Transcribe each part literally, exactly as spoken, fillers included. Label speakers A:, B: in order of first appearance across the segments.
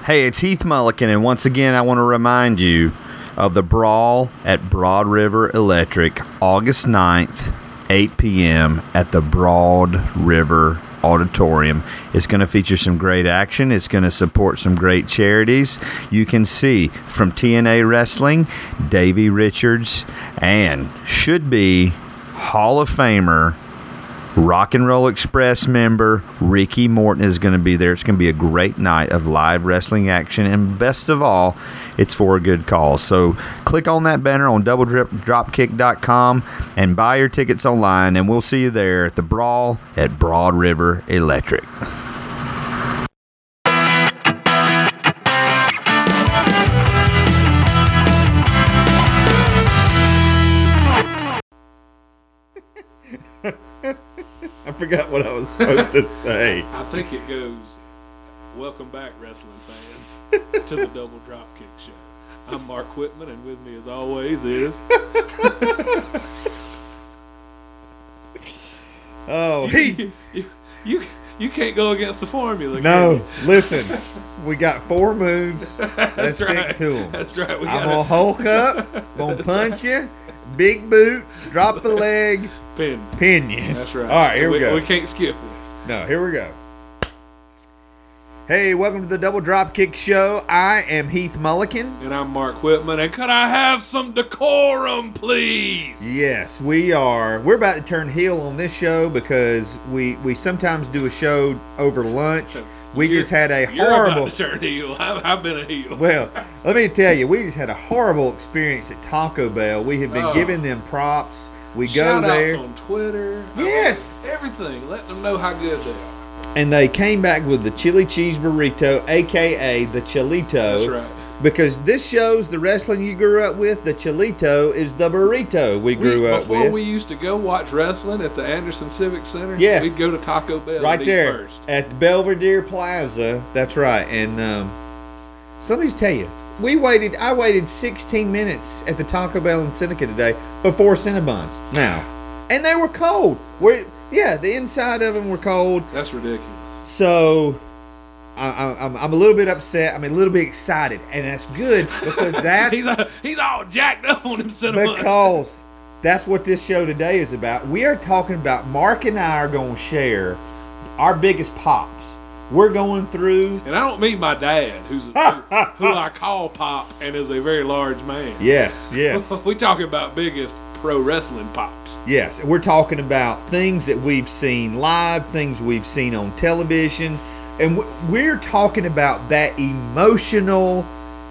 A: Hey, it's Heath Mulliken, and once again, I want to remind you of the Brawl at Broad River Electric, August ninth, eight p.m. at the Broad River Auditorium. It's going to feature some great action. It's going to support some great charities. You can see from T N A Wrestling, Davey Richards, and should be Hall of Famer, Rock and Roll Express member Ricky Morton is going to be there. It's going to be a great night of live wrestling action, and best of all, it's for a good cause. So click on that banner on double dropkick dot com and buy your tickets online, and we'll see you there at the Brawl at Broad River Electric. I forgot what I was supposed to say.
B: I think it goes, welcome back, wrestling fan, to the Double Dropkick Show. I'm Mark Whitman, and with me, as always, is...
A: oh, he...
B: You, you, you can't go against the formula,
A: no, listen, we got four moves. Let's
B: That's
A: stick
B: right.
A: to them.
B: That's right. We
A: I'm
B: gotta...
A: going to hulk up, going to punch you, big boot, drop the leg,
B: Pin.
A: pin you.
B: That's right.
A: All right, here we,
B: we
A: go.
B: We can't skip it.
A: No, here we go. Hey, welcome to the Double Dropkick Show. I am Heath Mulliken.
B: And I'm Mark Whitman. And could I have some decorum, please?
A: Yes, we are. We're about to turn heel on this show because we, we sometimes do a show over lunch. We
B: You're-
A: just had a
B: You're
A: horrible...
B: about to turn heel. I've, I've been a heel.
A: Well, let me tell you, we just had a horrible experience at Taco Bell. We have been
B: Oh.
A: giving them props. We
B: Shout
A: go there.
B: outs on Twitter.
A: Yes.
B: I mean, everything. Let them know how good they are.
A: And they came back with the chili cheese burrito, a k a the Chilito.
B: That's right.
A: Because this shows the wrestling you grew up with. The Chilito is the burrito we grew
B: we,
A: up
B: before
A: with.
B: we used to go watch wrestling at the Anderson Civic Center,
A: Yes.
B: we'd go to Taco Bell
A: right
B: and
A: there
B: eat first.
A: at the Belvedere Plaza. That's right. And um, so let me just tell you, we waited. I waited sixteen minutes at the Taco Bell in Seneca today for four Cinnabons. Now, and they were cold. We're, yeah, the inside of them were cold.
B: That's ridiculous.
A: So I, I, I'm, I'm a little bit upset. I'm a little bit excited, and that's good because that's
B: he's, a, he's all jacked up on him cinema.
A: because that's what this show today is about. We are talking about Mark and I are going to share our biggest pops. We're going through.
B: And I don't mean my dad, who's a, who, who I call Pop and is a very large man.
A: Yes, yes.
B: we talking about biggest pro wrestling pops.
A: Yes, we're talking about things that we've seen live, things we've seen on television, and we're talking about that emotional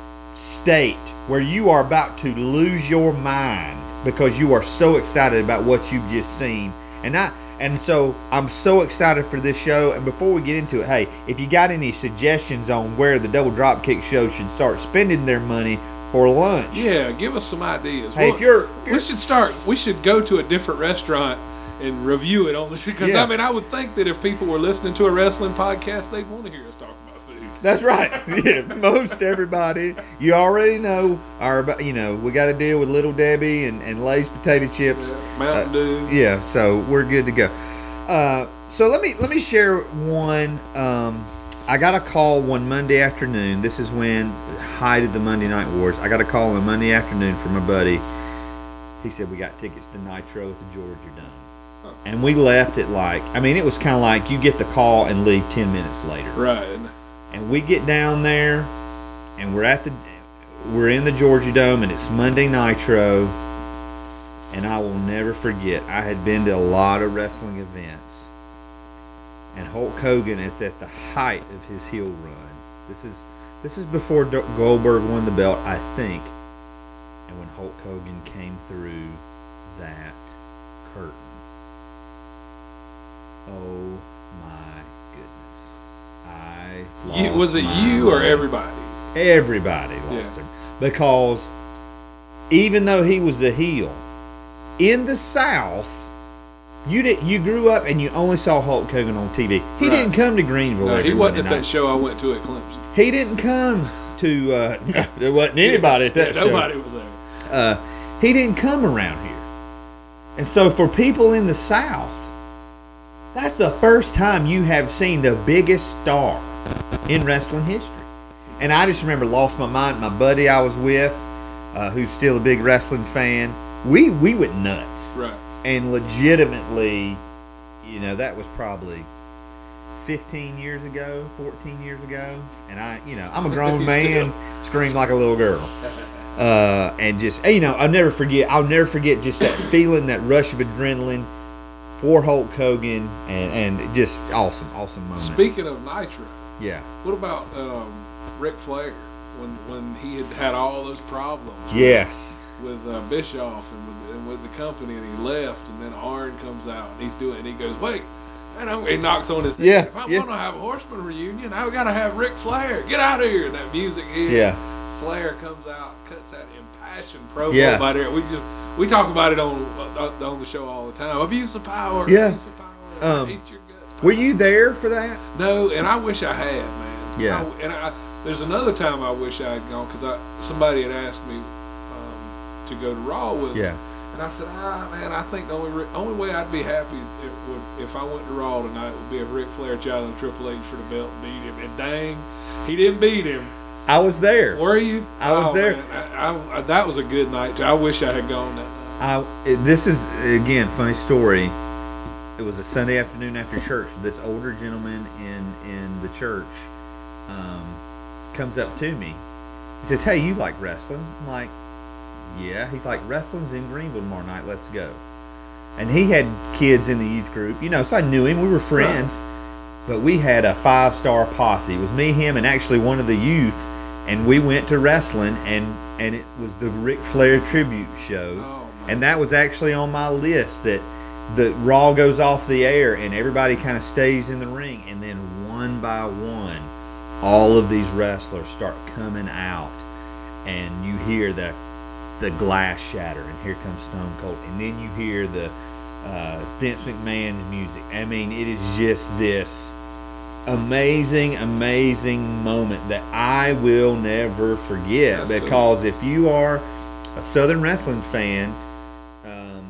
A: state where you are about to lose your mind because you are so excited about what you've just seen. And I and so I'm so excited for this show. And before we get into it, hey, if you got any suggestions on where the Double Dropkick Show should start spending their money for lunch,
B: Yeah, give us some ideas.
A: hey,
B: Well,
A: if you're, if you're
B: we should start. We should go to a different restaurant and review it on the because
A: Yeah.
B: I mean I would think that if people were listening to a wrestling podcast, they'd want to hear us talk about food.
A: That's right. Yeah, most everybody. You already know our. You know we got to deal with Little Debbie and, and Lay's potato chips.
B: Yeah, Mountain Dew.
A: Yeah, so we're good to go. Uh, so let me let me share one. Um, I got a call one Monday afternoon. This is when the height of the Monday Night Wars. I got a call on Monday afternoon from my buddy. He said we got tickets to Nitro at the Georgia Dome.
B: Huh.
A: And we left at like, I mean, it was kind of like you get the call and leave ten minutes later.
B: Right.
A: And we get down there, and we're at the, we're in the Georgia Dome, and it's Monday Nitro. And I will never forget, I had been to a lot of wrestling events, and Hulk Hogan is at the height of his heel run. This is this is before Goldberg won the belt, I think. And when Hulk Hogan came through that curtain, oh my goodness. I lost
B: You, was it
A: my
B: you or
A: mind.
B: everybody?
A: Everybody lost
B: Yeah.
A: him. Because even though he was a heel, in the South, you did you grew up and you only saw Hulk Hogan on T V. He
B: Right.
A: didn't come to Greenville.
B: No,
A: every
B: he wasn't
A: Monday
B: at that
A: night.
B: show I went to at Clemson.
A: He didn't come to. Uh, there wasn't anybody at that
B: yeah,
A: show.
B: Nobody was there.
A: Uh, he didn't come around here, and so for people in the South, that's the first time you have seen the biggest star in wrestling history. and I just remember lost my mind. My buddy I was with, uh, who's still a big wrestling fan, we we went nuts.
B: Right.
A: And legitimately, you know, that was probably fifteen years ago, fourteen years ago, and I, you know, I'm a grown man, screamed like a little girl, uh, and just, you know, I'll never forget. I'll never forget just that feeling, that rush of adrenaline for Hulk Hogan, and and just awesome, awesome moment.
B: Speaking of Nitro,
A: yeah,
B: what about um, Ric Flair when when he had had all those problems?
A: Yes.
B: With, with uh, Bischoff and with, and with the company, and he left, and then Arn comes out, and he's doing, and he goes, wait. And I'm, he knocks on his head.
A: Yeah,
B: if I'm
A: yeah.
B: going to have a Horseman reunion, I got to have Ric Flair. Get out of here. And that music hits.
A: Yeah.
B: Flair comes out, cuts that impassioned promo
A: Yeah.
B: about it. We just we talk about it on on the show all the time. Abuse of power.
A: Yeah.
B: Abuse of power.
A: Um,
B: Hate your guts.
A: Were you there for that?
B: No, and I wish I had, man.
A: Yeah.
B: I, and I, there's another time I wish I had gone because I somebody had asked me um, to go to Raw with
A: Yeah.
B: me. And I said, ah, man, I think the only re- only way I'd be happy it would, if I went to Raw tonight would be if Ric Flair challenged Triple H for the belt and beat him. And dang, he didn't beat him.
A: I was there.
B: Were you?
A: I was
B: Oh,
A: there.
B: Man, I, I, I, that was a good night, too. I wish I had gone that night.
A: I, it- this is, again, funny story. It was a Sunday afternoon after church. This older gentleman in, in the church um, comes up to me. He says, hey, you like wrestling? I'm like, yeah. He's like, wrestling's in Greenville tomorrow night. Let's go. And he had kids in the youth group, you know, so I knew him. We were friends. Right. But we had a five-star posse. It was me, him, and actually one of the youth. And we went to wrestling, and, and it was the Ric Flair tribute show.
B: Oh,
A: and that was actually on my list, that the Raw goes off the air and everybody kind of stays in the ring. And then one by one, all of these wrestlers start coming out. And you hear the the glass shatter, and here comes Stone Cold, and then you hear the uh, Vince McMahon's music. I mean, it is just this amazing, amazing moment that I will never forget.
B: That's
A: because cool. If you are a Southern wrestling fan, um,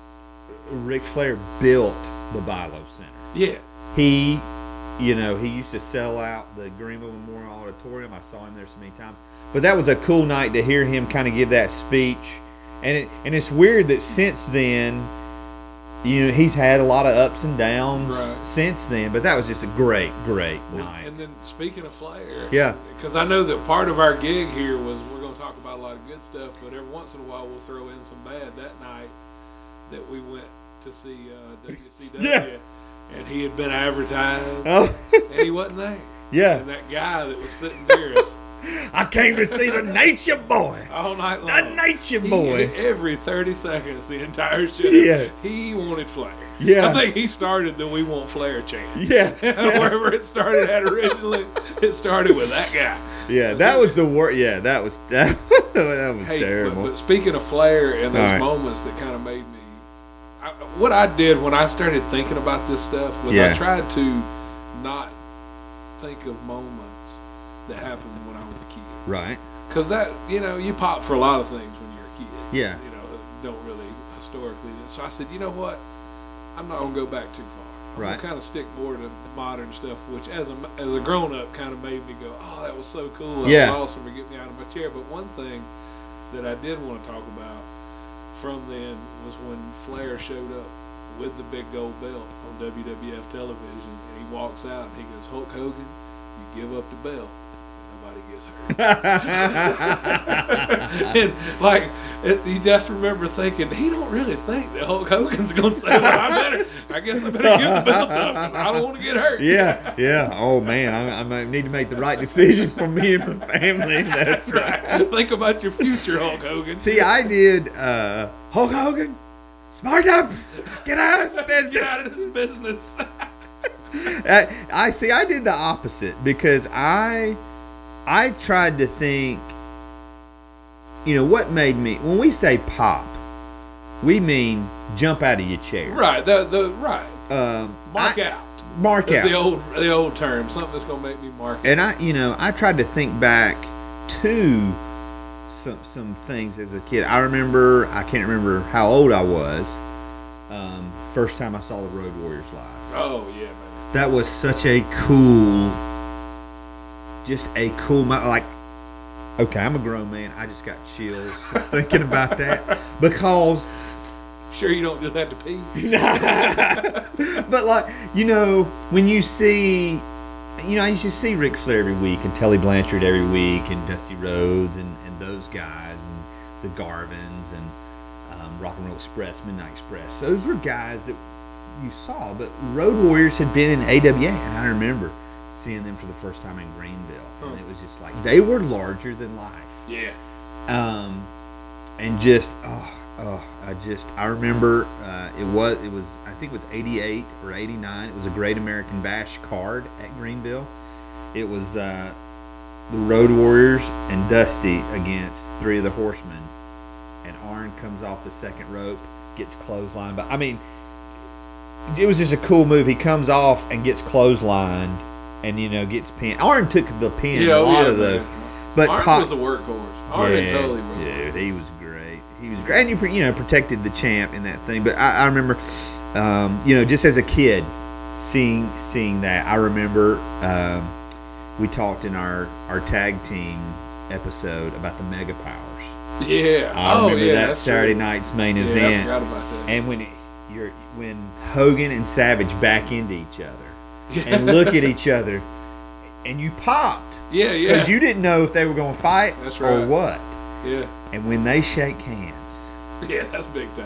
A: Ric Flair built the Bilo Center.
B: Yeah.
A: He, you know, he used to sell out the Greenville Memorial Auditorium. I saw him there so many times. But that was a cool night to hear him kind of give that speech. And it, and it's weird that since then, you know, he's had a lot of ups and downs
B: right.
A: since then. But that was just a great, great
B: well,
A: night.
B: And then speaking of Flair,
A: yeah,
B: because I know that part of our gig here was we're going to talk about a lot of good stuff, but every once in a while we'll throw in some bad. That night that we went to see uh, W C W,
A: yeah.
B: and he had been advertised,
A: oh.
B: and he wasn't there.
A: Yeah.
B: And that guy that was sitting near us.
A: I came to see the Nature Boy.
B: All night long.
A: The Nature Boy.
B: He, every thirty seconds, the entire show,
A: yeah.
B: he wanted Flair.
A: Yeah.
B: I think he started the We Want Flair chant.
A: Yeah.
B: Wherever it started at originally, it started with that guy.
A: Yeah, that was the worst. Yeah, that was that, that was
B: hey,
A: terrible.
B: But, but speaking of Flair and those
A: right.
B: moments that kind of made me, I, what I did when I started thinking about this stuff was
A: yeah.
B: I tried to not think of moments that happened when I was a kid.
A: Right.
B: Because that, you know, you pop for a lot of things when you're a kid.
A: Yeah.
B: You know, don't really historically. So I said, you know what? I'm not going to go back too far. I'm
A: right.
B: going to kind of stick more to modern stuff, which as a, as a grown-up kind of made me go, oh, that was so cool. That
A: yeah.
B: was awesome to get me out of my chair. But one thing that I did want to talk about from then was when Flair showed up with the big gold belt on W W F television, and he walks out and he goes, Hulk Hogan, you give up the belt. Nobody gets hurt. And like, it, you just remember thinking, he don't really think that Hulk Hogan's going to say, well, I better, I guess I better give the belt up. I don't want to get hurt.
A: Yeah, yeah. Oh man, I, I might need to make the right decision for me and my family. That's right.
B: Think about your future, Hulk Hogan.
A: See, I did uh, Hulk Hogan, smart up, get out of this business.
B: Get out of this business.
A: I, I see. I did the opposite because I. I tried to think, you know, what made me, when we say pop, we mean jump out of your chair.
B: Right, the, the, right.
A: Um,
B: mark
A: I,
B: out.
A: Mark
B: that's
A: out.
B: the old, the old term, something that's going to make me mark out.
A: And I, you know, I tried to think back to some, some things as a kid. I remember, I can't remember how old I was, um, first time I saw the Road Warriors live.
B: Oh, yeah, man.
A: That was such a cool just a cool mo- like. Okay, I'm a grown man. I just got chills thinking about that because.
B: Sure, you don't just have to pee.
A: But like, you know, when you see, you know, I used to see Ric Flair every week and Tully Blanchard every week and Dusty Rhodes and, and those guys and the Garvins and um, Rock and Roll Express, Midnight Express. Those were guys that you saw, but Road Warriors had been in A W A, and I remember seeing them for the first time in Greenville, and it was just like they were larger than life.
B: Yeah.
A: Um, and just oh. Oh, I just I remember uh, it was it was I think it was eighty-eight or eighty-nine. It was a Great American Bash card at Greenville. It was uh, the Road Warriors and Dusty against Three of the Horsemen, and Arn comes off the second rope, gets clotheslined. But I mean, it was just a cool move. He comes off and gets clotheslined, and you know gets pinned. Arn took the pin
B: Yeah,
A: a lot
B: yeah,
A: of those,
B: man.
A: but
B: Arn
A: Pop,
B: was a workhorse. Arn
A: yeah,
B: totally was.
A: dude, he was great. He was great, and you you know protected the champ in that thing. But I, I remember, um, you know, just as a kid, seeing seeing that. I remember um, we talked in our, our tag team episode about the Mega Powers.
B: Yeah.
A: I
B: oh,
A: remember
B: yeah,
A: that
B: that's
A: Saturday
B: true.
A: night's main
B: Yeah,
A: event.
B: I forgot about that.
A: And when it, you're when Hogan and Savage back into each other
B: Yeah.
A: and look at each other, and you popped
B: Yeah, yeah.
A: because you didn't know if they were going to fight
B: That's
A: or
B: right.
A: what.
B: Yeah.
A: And when they shake hands,
B: Yeah, that's big time.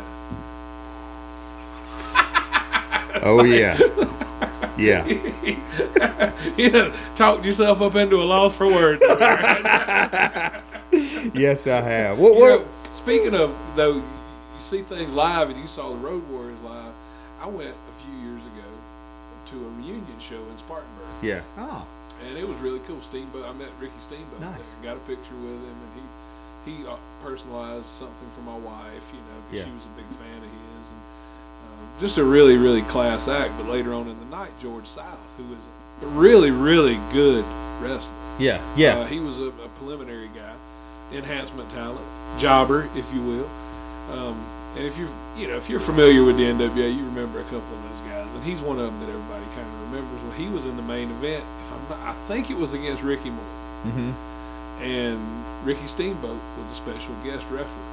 A: oh yeah, yeah.
B: You know, talked yourself up into a loss for words.
A: Yes, I have. What?
B: You
A: What?
B: know, speaking of, though, you see things live and you saw the Road Warriors live. I went a few years ago to a reunion show in Spartanburg.
A: Yeah. Oh.
B: And it was really cool. Steamboat, I met Ricky Steamboat
A: Nice.
B: there. Got a picture with him, and he he uh, personalized something for my wife, you know, because
A: Yeah.
B: she was a big fan of his. And uh, just a really, really class act. But later on in the night, George South, who is a really, really good wrestler.
A: Yeah. Yeah.
B: Uh, he was a, a preliminary guy, enhancement talent, jobber, if you will. Um, and if you're, you know, if you're familiar with the N W A, you remember a couple of those guys, and he's one of them that everybody kind of remembers. Well, he was in the main event. If I'm not, I think it was against Ricky Morton,
A: Mm-hmm.
B: and Ricky Steamboat was a special guest referee.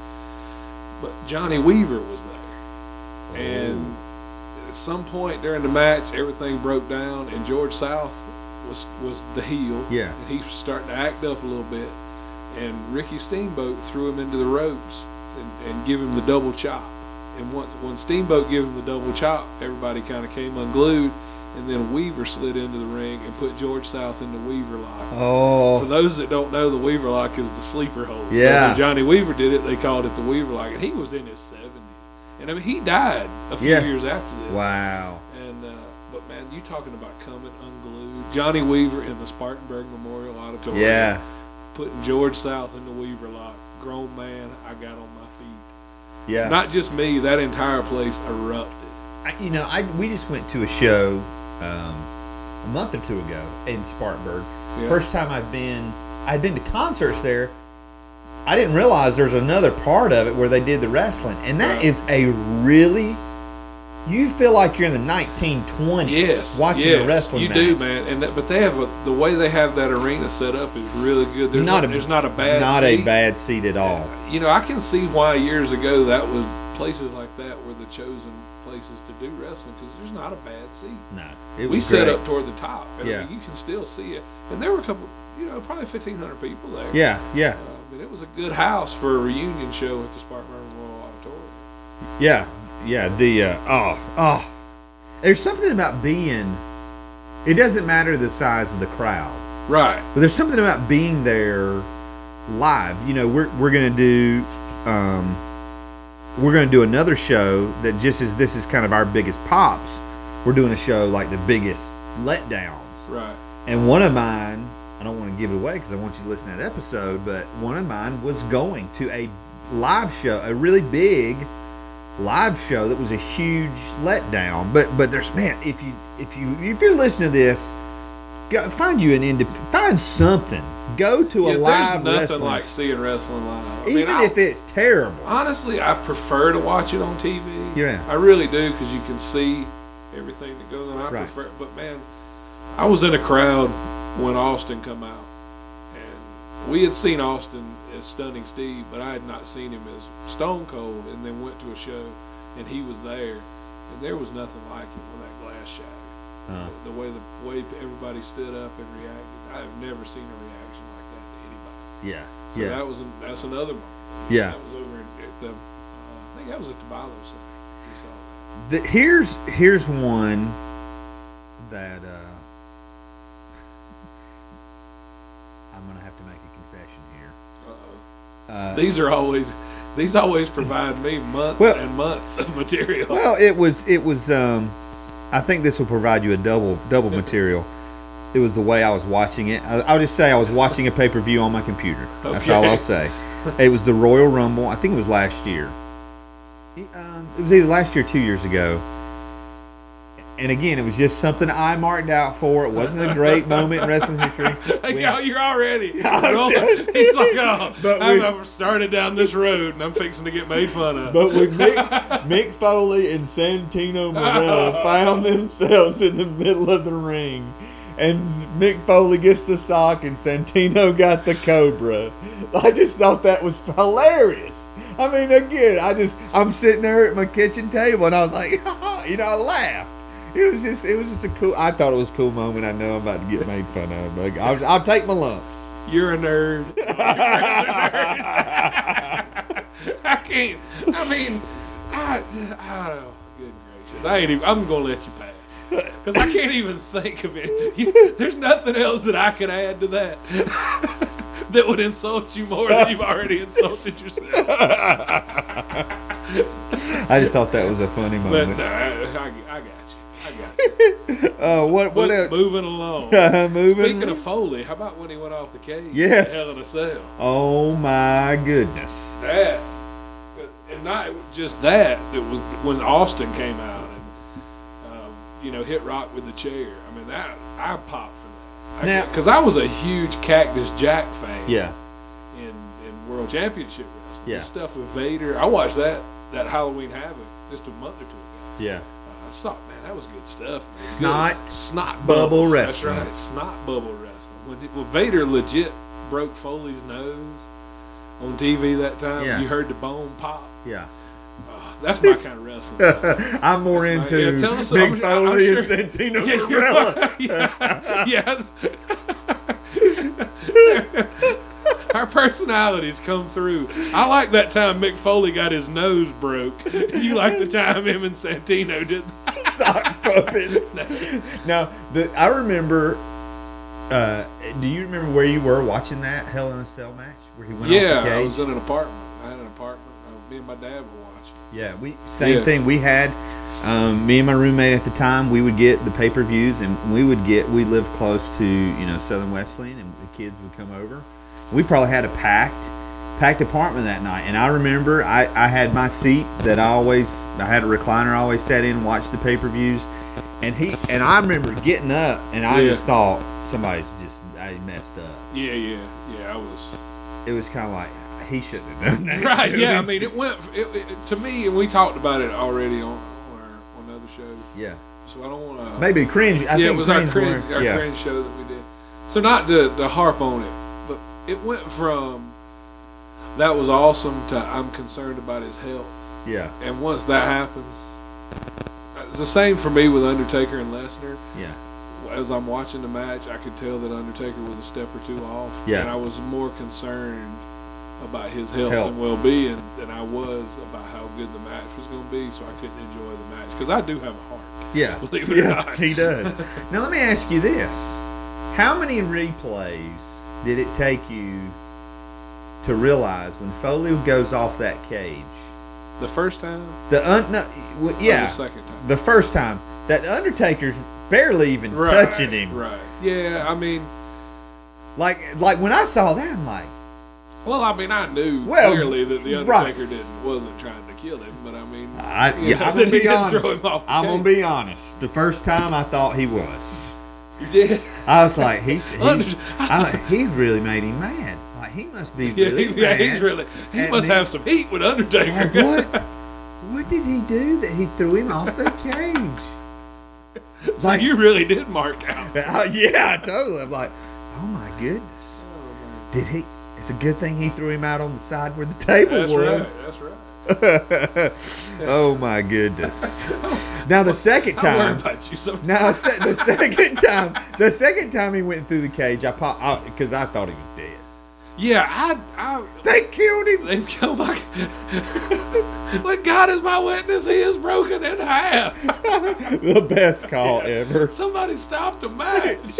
B: But Johnny Weaver was there, and at some point during the match, everything broke down, and George South was was the heel.
A: Yeah.
B: And he was starting to act up a little bit, and Ricky Steamboat threw him into the ropes and, and give him the double chop. And once when Steamboat gave him the double chop, everybody kind of came unglued, and then Weaver slid into the ring and put George South in the Weaver lock.
A: Oh.
B: For those that don't know, the Weaver lock is the sleeper hold.
A: Yeah.
B: When Johnny Weaver did it, they called it the Weaver lock, and he was in his seventies. And I mean, he died a few
A: Yeah.
B: years after this.
A: Wow.
B: And uh, but man, you talking about coming unglued? Johnny Weaver in the Spartanburg Memorial Auditorium.
A: Yeah.
B: Putting George South in the Weaver lock. Grown man, I got on my feet.
A: Yeah.
B: Not just me, that entire place erupted.
A: I, you know, I we just went to a show um, a month or two ago in Spartanburg.
B: Yeah.
A: First time I've been, I'd been to concerts there. I didn't realize there's another part of it where they did the wrestling, and that
B: Right.
A: is a really. You feel like you're in the nineteen twenties
B: Yes,
A: watching
B: yes,
A: a wrestling
B: you
A: match.
B: do, man. And that, but they have a, the way they have that arena set up is really good. There's
A: Not
B: not,
A: a-
B: there's not a bad
A: Not
B: seat.
A: a bad seat at all.
B: You know, I can see why years ago that was places like that were the chosen places to do wrestling because there's not a bad seat.
A: No, it was
B: We set
A: great.
B: up toward the top, and I
A: Yeah.
B: mean, you can still see it. And there were a couple, you know, probably fifteen hundred people there.
A: Yeah, yeah,
B: Uh, but it was a good house for a reunion show at the Spartanburg Memorial Auditorium.
A: yeah, yeah. The uh, oh, oh. There's something about being. It doesn't matter the size of the crowd.
B: Right.
A: But there's something about being there live. You know, we're we're gonna do um, we're gonna do another show that just is this is kind of our biggest pops. We're doing a show like the biggest letdowns.
B: Right.
A: And one of mine, I don't want to give it away because I want you to listen to that episode, but one of mine was going to a live show, a really big live show that was a huge letdown. But but there's man, if you if you if you're listening to this, go find you an indep- find something. Go to a
B: Yeah,
A: live
B: there's nothing
A: wrestling,
B: like seeing wrestling live. I
A: even
B: mean,
A: if it's terrible.
B: honestly, I prefer to watch it on T V.
A: Yeah.
B: I really do because you can see everything that goes on. I
A: Right.
B: prefer, but man, I was in a crowd when Austin come out. And we had seen Austin as Stunning Steve, but I had not seen him as Stone Cold, and then went to a show, and he was there, and there was nothing like him when that glass shattered. Uh. The, the way the way everybody stood up and reacted, I have never seen a reaction like that to anybody.
A: Yeah.
B: So
A: yeah.
B: that was an, that's another moment.
A: Yeah.
B: That was over at the, uh, I think that was at the Bilo Center. We saw that.
A: The, here's here's one that uh, I'm gonna have to make a confession here.
B: Uh-oh.
A: Uh,
B: These are always these always provide me months
A: well,
B: and months of material.
A: Well, it was it was. Um, I think this will provide you a double double material. It was the way I was watching it. I, I'll just say I was watching a pay-per-view on my computer. That's
B: Okay.
A: all I'll say. It was the Royal Rumble. I think it was last year. Um, it was either last year or two years ago. And again, it was just something I marked out for. It wasn't a great moment in wrestling history.
B: Hey, yo, you're already. He's like,
A: was-
B: oh,
A: But
B: I'm,
A: we-
B: I've started down this road and I'm fixing to get made fun of.
A: But when Mick, Mick Foley and Santino Marella found themselves in the middle of the ring, and Mick Foley gets the sock and Santino got the Cobra, I just thought that was hilarious. I mean, again, I just I'm sitting there at my kitchen table and I was like, you know, I laughed. It was just, it was just a cool. I thought it was a cool moment. I know I'm about to get made fun of, but I'll, I'll take my lumps.
B: You're a nerd. All your friends are nerds. I can't. I mean, I, I don't know. Good gracious. I ain't even, I'm going to let you pass. Because I can't even think of it. You, there's nothing else that I could add to that that would insult you more than you've already insulted yourself.
A: I just thought that was a funny
B: But
A: moment.
B: no, I, I, I got you. I got you.
A: Uh, what what
B: Mo-
A: else?
B: moving along.
A: Moving
B: Speaking
A: along.
B: of Foley, how about when he went off the cage?
A: Yes.
B: Hell in a Cell.
A: Oh my goodness.
B: That, and not just that. It was when Austin came out and um, you know hit Rock with the chair. I mean that I popped for that.
A: Now-
B: Because I, I was a huge Cactus Jack fan.
A: Yeah.
B: In in World Championship wrestling.
A: Yeah.
B: This stuff with Vader. I watched that that Halloween Havoc just a month or two ago.
A: Yeah.
B: I saw, man, that was good stuff. Man.
A: Snot
B: Good. snot
A: bubble
B: bubble
A: wrestling.
B: That's right, snot bubble wrestling. When, when Vader legit broke Foley's nose on T V that time,
A: Yeah.
B: you heard the bone pop.
A: Yeah.
B: Oh, that's my kind of westling.
A: I'm more
B: That's my-
A: into
B: yeah, tell us-
A: Mick
B: I'm- I'm
A: Foley
B: sure-
A: and Santino
B: Yeah, you're
A: Marella.
B: right. Yes. Our personalities come through. I like that time Mick Foley got his nose broke. You like the time him and Santino did that.
A: Sock puppets. Now, the, I remember. Uh, do you remember where you were watching that Hell in a Cell match where he went
B: Yeah,
A: off the cage?
B: I was in an apartment. I had an apartment. Uh, me and my dad were watching.
A: Yeah, we same
B: Yeah.
A: thing. We had um, me and my roommate at the time. We would get the pay per views, and we would get. We lived close to you know Southern Wesleyan, and the kids would come over. We probably had a packed, packed apartment that night. And I remember I, I had my seat that I always I had a recliner. I always sat in and watched the pay per views. And he and I remember getting up, and I
B: Yeah.
A: just thought somebody's just I messed up.
B: Yeah, yeah, yeah. I was.
A: It was kind of like he shouldn't have done that.
B: Right,
A: to
B: yeah. I
A: me.
B: mean, it went it, it, to me, and we talked about it already on, on our on other shows.
A: Yeah.
B: So I don't want to.
A: Maybe cringe. I
B: yeah,
A: think
B: it was our
A: cringe.
B: cringe,
A: were-
B: our
A: yeah.
B: cringe show that we did. So not to, to harp on it, but it went from that was awesome to I'm concerned about his health.
A: Yeah.
B: And once that happens, it's the same for me with Undertaker and Lesnar.
A: Yeah.
B: As I'm watching the match, I could tell that Undertaker was a step or two off.
A: Yeah.
B: And I was more concerned about his health,
A: Health.
B: and well-being than I was about how good the match was going to be, so I couldn't enjoy the match. Because I do have a heart.
A: Yeah.
B: Believe it or
A: yeah,
B: not.
A: he does. Now let me ask you this: how many replays did it take you to realize when Foley goes off that cage?
B: The first time?
A: The un, no, w- yeah,
B: Or the second time?
A: the first time that Undertaker's barely even
B: Right,
A: touching him.
B: Right. Yeah, I mean,
A: Like, like when I saw that, I'm like,
B: well, I mean, I knew
A: Well,
B: clearly that the
A: right.
B: Undertaker didn't wasn't trying to kill him, but I mean,
A: I,
B: you
A: yeah,
B: know,
A: I'm
B: that
A: gonna
B: he
A: be
B: didn't
A: honest.
B: throw him off the
A: I'm gonna
B: cage.
A: be honest. The first time I thought he was.
B: You did?
A: I was like, he's
B: Under-
A: he's, I, he's really made him mad. Like he must be
B: Yeah,
A: really
B: he, yeah,
A: mad.
B: he's really. He
A: at
B: must
A: me.
B: have some heat with Undertaker.
A: Like, what? What did he do that he threw him off the cage?
B: So
A: Like-
B: you really did mark out.
A: Uh, yeah, totally. I'm like, goodness.
B: Oh, man.
A: Did he? It's a good thing he threw him out on the side where the table
B: That's
A: was.
B: right. That's right.
A: Oh my goodness! Now the second
B: I'm worried
A: time,
B: about you sometimes.
A: now se- the second time, the second time he went through the cage, I popped because I thought he was dead.
B: Yeah, I, I,
A: They killed him.
B: they've killed my. But God is my witness, he is broken in half.
A: The best call ever.
B: Somebody stopped the match.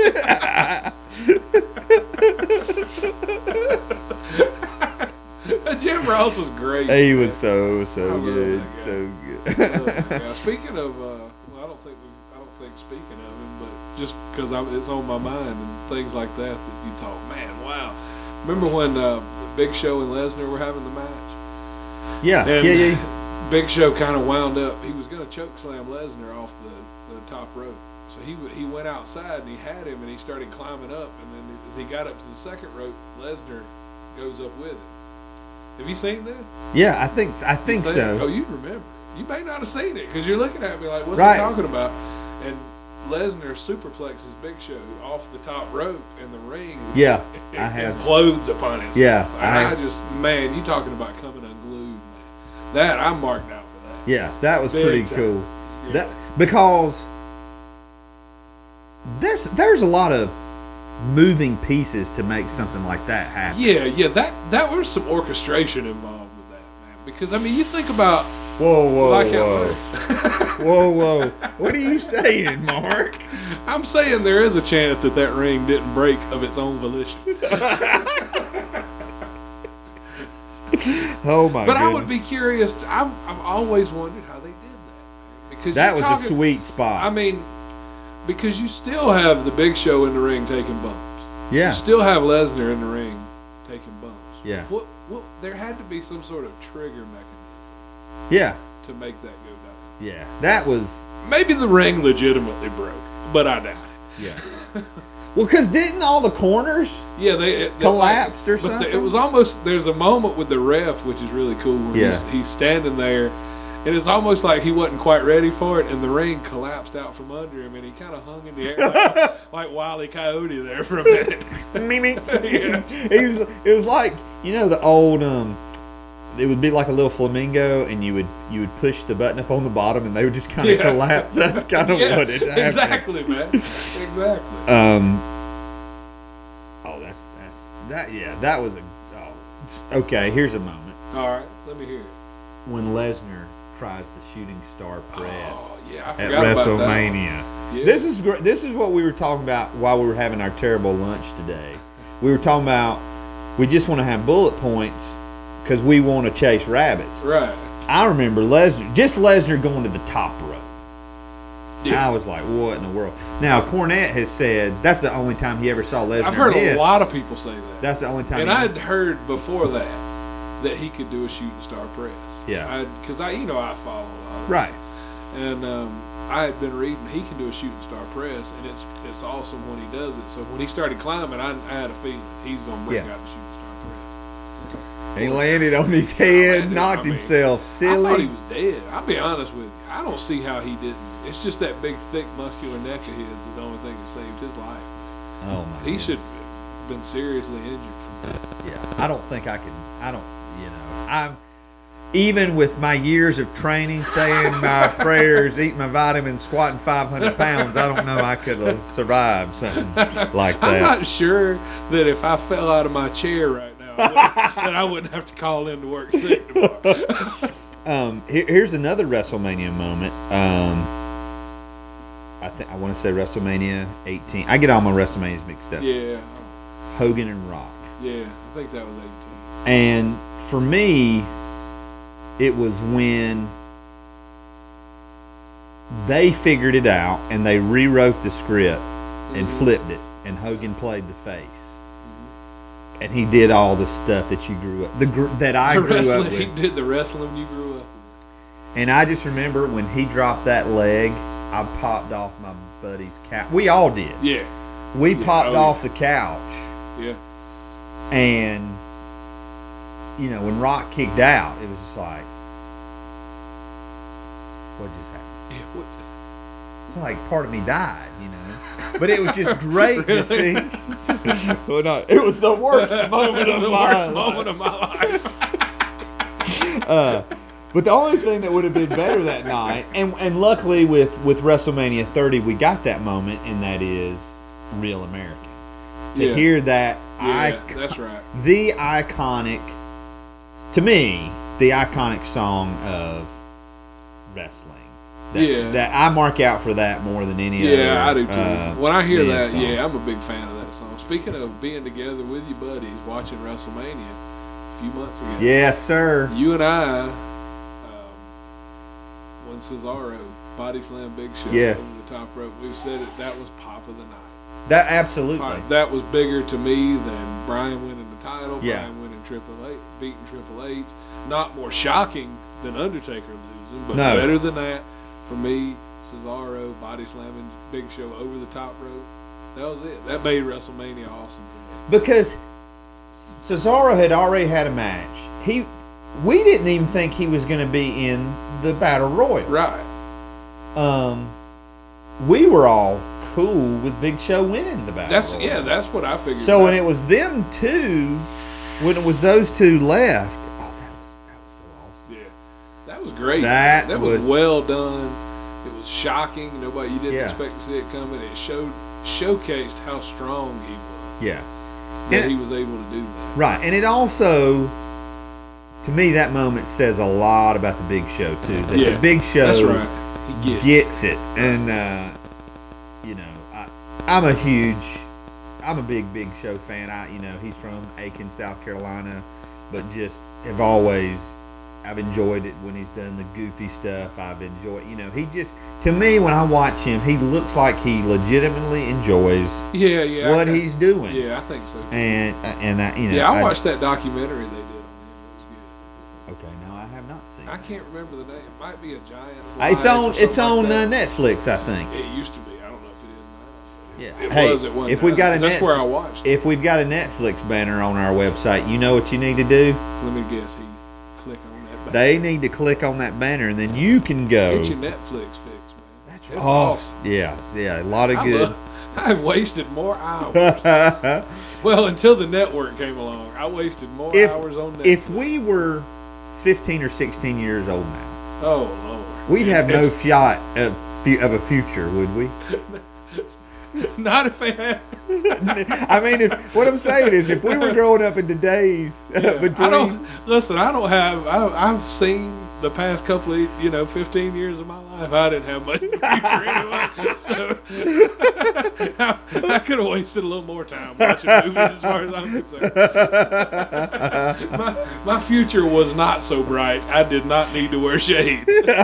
B: Jim Ross was great.
A: He was so
B: I
A: so
B: love
A: good,
B: that guy.
A: so
B: Oh,
A: good.
B: my God. Speaking of, uh, well, I don't think we, I don't think speaking of him, but just because it's on my mind and things like that, that you thought, man, wow. Remember when uh, Big Show and Lesnar were having the match?
A: Yeah,
B: And
A: yeah, yeah.
B: Big Show kind of wound up. He was going to choke slam Lesnar off the, the top rope. So he w- he went outside and he had him and he started climbing up. And then as he got up to the second rope, Lesnar goes up with him. Have you seen this?
A: Yeah, I think I think
B: You
A: so.
B: Oh, you remember. You may not have seen it because you're looking at me like, what's
A: Right.
B: he talking about? And Lesnar superplexes Big Show off the top rope in the ring.
A: Yeah,
B: It
A: I have.
B: implodes upon itself.
A: Yeah,
B: And
A: I-
B: I, just, man, you talking about coming unglued, man. That, I'm marked out for that.
A: Yeah, that was
B: Big
A: pretty
B: time.
A: cool.
B: Yeah.
A: That because there's there's a lot of moving pieces to make something like that happen.
B: Yeah, yeah, that that was some orchestration involved with that, man. Because I mean, you think about
A: Whoa, whoa,
B: like
A: whoa, whoa, whoa! What are you saying, Mark?
B: I'm saying there is a chance that that ring didn't break of its own volition.
A: Oh my!
B: But I
A: goodness.
B: would be curious. I've, I've always wondered how they did that, because
A: That
B: you're
A: was
B: talking,
A: a sweet spot.
B: I mean, because you still have the Big Show in the ring taking bumps.
A: yeah,
B: You still have Lesnar in the ring taking bumps.
A: Yeah.
B: What? What? There had to be some sort of trigger mechanism
A: yeah,
B: to make that go down.
A: yeah. That was
B: Maybe the ring legitimately broke, but I doubt it.
A: yeah. Well, because didn't all the corners?
B: Yeah, they it,
A: Collapsed or
B: but the-
A: something?
B: it was almost. There's a moment with the ref, which is really cool, where
A: Yeah.
B: he's, he's standing there, and it's almost like he wasn't quite ready for it, and the ring collapsed out from under him, and he kind of hung in the air like, like Wile E. Coyote there for a minute.
A: Me, me.
B: Yeah.
A: It was. It was like you know the old. Um, it would be like a little flamingo, and you would you would push the button up on the bottom, and they would just kind of
B: Yeah.
A: collapse. That's kind of
B: Yeah,
A: what it happened.
B: exactly, man. Exactly.
A: Um. Oh, that's that's that. Yeah, that was a. Oh, okay. Here's a moment
B: All right, let me hear it.
A: when Lesnar tries the shooting star press
B: Oh yeah, I
A: at
B: forgot about that.
A: WrestleMania.
B: Yeah.
A: This is gr- this is what we were talking about while we were having our terrible lunch today. We were talking about we just want to have bullet points because we want to chase rabbits.
B: right.
A: I remember Lesnar, just Lesnar going to the top rope.
B: Yeah.
A: I was like, what in the world? Now Cornette has said that's the only time he ever saw Lesnar
B: I've heard
A: miss.
B: a lot of people say that.
A: That's the only time.
B: And
A: he-
B: I'd heard before that that he could do a shooting star press.
A: Yeah.
B: Because I, you know, I follow a lot of
A: right.
B: And um, I had been reading he can do a shooting star press, and it's it's awesome when he does it. So when he started climbing, I, I had a feeling he's going to break
A: Yeah.
B: out the shooting star press.
A: And he landed on his head,
B: landed,
A: knocked
B: I mean,
A: himself
B: I
A: silly.
B: thought he was dead. I'll be honest with you. I don't see how he didn't. It's just that big, thick, muscular neck of his is the only thing that saved his life.
A: oh my!
B: He should
A: goodness.
B: have been seriously injured from that.
A: Yeah, I don't think I can. I don't. You know, I'm even with my years of training, saying my prayers, eating my vitamins, squatting five hundred pounds. I don't know I could have survived something like
B: I'm
A: that.
B: not sure that if I fell out of my chair right now, I wouldn't- that I wouldn't have to call in to work sick tomorrow.
A: Um, here, here's another WrestleMania moment. Um, I think I want to say WrestleMania eighteen. I get all my WrestleManias mixed up.
B: yeah,
A: Hogan and Rock.
B: yeah, I think that was eighteen.
A: And for me, it was when they figured it out and they rewrote the script and
B: Mhm.
A: flipped it, and Hogan played the face, and he did all the stuff that you grew up, the gr- that I
B: The
A: grew up
B: wrestling, he
A: with.
B: did the wrestling you grew up with.
A: And I just remember when he dropped that leg, I popped off my buddy's couch. We all did.
B: Yeah,
A: We
B: Yeah,
A: popped
B: oh, yeah.
A: off the couch,
B: yeah.
A: and you know when Rock kicked out, it was just like, what just happened?
B: Yeah, what just
A: it's like part of me died, you know. But it was just great to see. Well, no, it was the worst moment
B: It was
A: of
B: the
A: my
B: worst
A: life.
B: moment of my life.
A: Uh, but the only thing that would have been better that night, and and luckily with, with WrestleMania thirty, we got that moment, and that is Real American. To
B: Yeah.
A: hear that,
B: Yeah,
A: icon-
B: that's right.
A: the iconic, to me, the iconic song of wrestling. That,
B: Yeah.
A: that I mark out for that more than any other.
B: Yeah, I do too.
A: uh,
B: when I hear
A: Miz
B: that,
A: song.
B: yeah, I'm a big fan of that song. Speaking of being together with your buddies, watching WrestleMania a few months ago.
A: Yes, sir.
B: You and I, um, when Cesaro body slam Big Show
A: Yes.
B: over the top rope, we've said it. That was pop of the night.
A: That absolutely.
B: Pop- That was bigger to me than Bryan winning the title.
A: Yeah.
B: Bryan winning Triple H, beating Triple H. Not more shocking than Undertaker losing, but
A: No.
B: better than that for me. Cesaro body slamming Big Show over the top rope. That was it. That made WrestleMania awesome for me.
A: Because Cesaro had already had a match. He, we didn't even think he was going to be in the Battle Royal.
B: Right.
A: Um, we were all cool with Big Show winning the Battle
B: That's
A: Royal.
B: yeah. That's what I figured.
A: So
B: out.
A: when it was them two, when it was those two left, oh, that was that was so awesome.
B: Yeah, that was great.
A: That
B: that was,
A: was-
B: well done. It was shocking. Nobody, you didn't
A: Yeah.
B: expect to see it coming. It showed showcased how strong he was.
A: Yeah,
B: That
A: And-
B: he was able to do that.
A: right. And it also, to me, that moment says a lot about the Big Show too. That
B: Yeah,
A: the Big Show
B: That's right. He gets.
A: gets it, and uh, you know, I, I'm a huge, I'm a big Big Show fan. I, you know, he's from Aiken, South Carolina, but just have always, I've enjoyed it when he's done the goofy stuff. I've enjoyed, you know, he just, to me, when I watch him, he looks like he legitimately enjoys
B: Yeah, yeah.
A: what
B: I,
A: he's doing,
B: Yeah, I think so. Too.
A: and and that, you know,
B: yeah, I watched that documentary they did on him. It was
A: Okay, no, I have not seen.
B: good. I
A: that.
B: can't remember the name. It might be a Giants.
A: It's
B: Life
A: on.
B: or
A: It's
B: something
A: on
B: like
A: uh,
B: that.
A: Netflix, I think.
B: It used to be. I don't know if it is now.
A: Yeah.
B: It
A: Hey,
B: was at one
A: if
B: time.
A: we got a
B: That's
A: Netf-
B: where I watched it.
A: If we've got a Netflix banner on our website, you know what you need to do?
B: Let me guess, Heath. Click on that. Button.
A: They need to click on that banner, and then you can go.
B: Get your Netflix fix, man.
A: That's
B: It's
A: oh,
B: awesome.
A: yeah, yeah, a lot of
B: I
A: good.
B: love- I've wasted more hours. Well, until the network came along, I wasted more
A: if
B: hours on Netflix.
A: if we were fifteen or sixteen years old now,
B: oh Lord,
A: we'd have
B: If-
A: no fiat of, fu- of a future, would we?
B: Not if they had.
A: I mean, if what I'm saying is, if we were growing up in today's
B: Yeah,
A: between,
B: I don't listen. I don't have. I, I've seen the past couple of you know fifteen years of my life. I didn't have much of a future anyway, so I, I could have wasted a little more time watching movies. As far as I'm concerned, my my future was not so bright. I did not need to wear shades.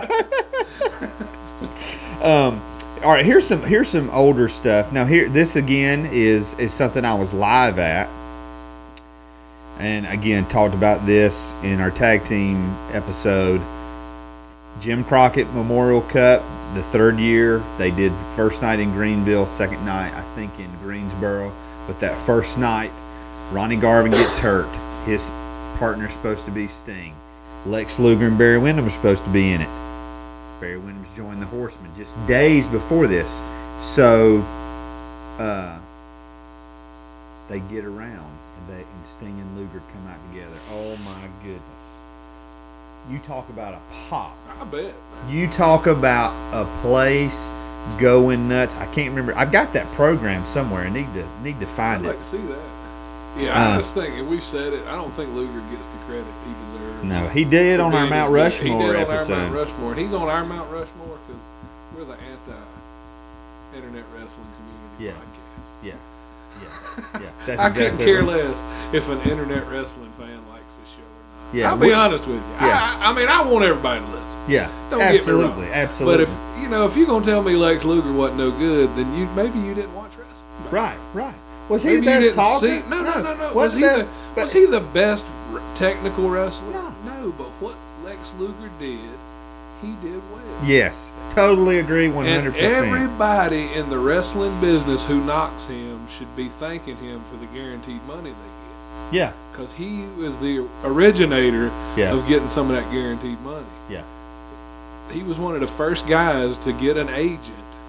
A: Um, all right, here's some here's some older stuff. Now here, this again is is something I was live at, and again talked about this in our tag team episode. Jim Crockett Memorial Cup, the third year they did first night in Greenville, second night I think in Greensboro. But that first night, Ronnie Garvin gets hurt. His partner's supposed to be Sting. Lex Luger and Barry Windham are supposed to be in it. Barry Windham's joined the Horsemen just days before this. So uh, they get around, and they and Sting and Luger come out together. Oh my goodness. You talk about a pop.
B: I bet.
A: You talk about a place going nuts. I can't remember. I've got that program somewhere. I need to need to
B: I'd
A: find
B: like
A: it.
B: to see that. Yeah,
A: Uh,
B: I was thinking. We've said it. I don't think Luger gets the credit he deserves.
A: No, he did on
B: For
A: our
B: being
A: Mount
B: as good-
A: Rushmore
B: he did
A: episode.
B: on our Mount Rushmore. And he's on our Mount Rushmore because we're the anti-internet wrestling community
A: Yeah.
B: podcast.
A: Yeah, yeah, yeah. That's
B: I
A: exactly
B: couldn't care
A: right.
B: less if an internet wrestling fan likes this show or not.
A: Yeah,
B: I'll be
A: we-
B: honest with you.
A: Yeah.
B: I, I mean, I want everybody to listen.
A: Yeah,
B: Don't get me
A: absolutely,
B: wrong.
A: absolutely.
B: But if you know, if you're gonna tell me Lex Luger wasn't no good, then you maybe you didn't watch wrestling.
A: right, right. Was he
B: Maybe
A: the
B: you
A: best
B: didn't
A: talker?
B: see. No, no, no, no. Was,
A: Wasn't
B: he
A: that-
B: the
A: but-
B: Was he the best r- technical wrestler?
A: No.
B: No, but what Lex Luger did, he did well.
A: Yes, totally agree, one
B: And
A: hundred percent.
B: everybody in the wrestling business who knocks him should be thanking him for the guaranteed money they get.
A: Yeah,
B: Because he was the originator
A: Yeah.
B: of getting some of that guaranteed money.
A: yeah,
B: He was one of the first guys to get an agent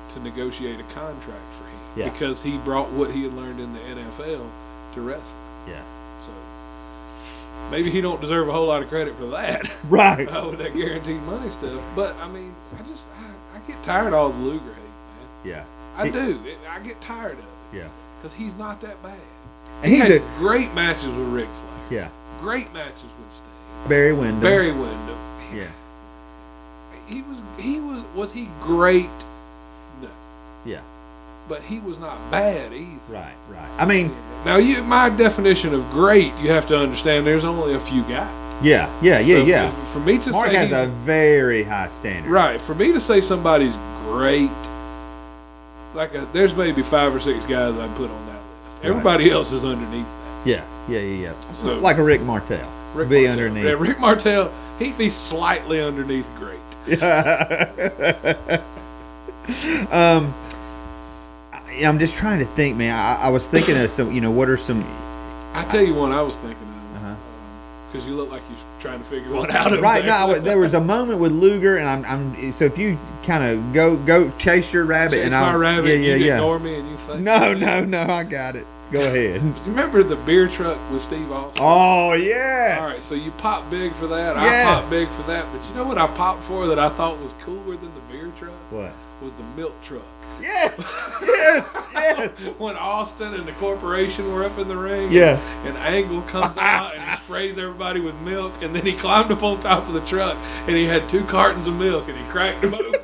B: to negotiate a contract for him
A: Yeah.
B: because he brought what he had learned in the N F L to wrestling.
A: Yeah.
B: So maybe he don't deserve a whole lot of credit for that.
A: Right.
B: uh, with that guaranteed money stuff. But I mean, I just I, I get tired of all the Luger hate, man.
A: Yeah.
B: I
A: He-
B: do. It, I get tired of it
A: Yeah.
B: because he's not that bad.
A: And
B: He
A: he's
B: had
A: a
B: great matches with Ric Flair.
A: yeah.
B: Great matches with Sting.
A: Barry Windham.
B: Barry Windham.
A: Yeah.
B: He was he was was he great? No.
A: Yeah.
B: But he was not bad either.
A: Right. Right. I mean,
B: Now you my definition of great, you have to understand there's only a few guys.
A: yeah. Yeah. Yeah.
B: So
A: yeah.
B: For, for me to
A: Mark
B: say
A: has
B: he's-
A: a very high standard.
B: right, for me to say somebody's great, like a, there's maybe five or six guys I put on that list. Everybody else is underneath that.
A: Yeah. Yeah. Yeah. Yeah.
B: So-
A: like a Rick Martel.
B: Rick
A: be
B: Martel.
A: underneath.
B: Yeah, Rick Martel, he'd be slightly underneath great.
A: um, I, I'm just trying to think, man. I, I was thinking of some. You know, what are some?
B: I tell you one I was thinking of,
A: Uh-huh.
B: because you look like you're trying to figure one out. over
A: Right.
B: there.
A: No, I- there was a moment with Luger, and I'm. I'm. So if you kind of go go chase your rabbit,
B: Chase
A: and
B: my
A: I'll.
B: rabbit,
A: yeah.
B: you
A: Yeah. Yeah.
B: ignore me, and you think.
A: No. No. No. I got it. Go ahead.
B: Remember the beer truck with Steve Austin?
A: Oh yes.
B: All right, so you pop big for that.
A: Yeah.
B: I pop big for that. But you know what I popped for that I thought was cooler than the beer truck?
A: What?
B: Was the milk truck.
A: Yes. Yes. Yes.
B: When Austin and the corporation were up in the ring,
A: Yeah.
B: and Angle comes out and he sprays everybody with milk, and then he climbed up on top of the truck and he had two cartons of milk and he cracked them open.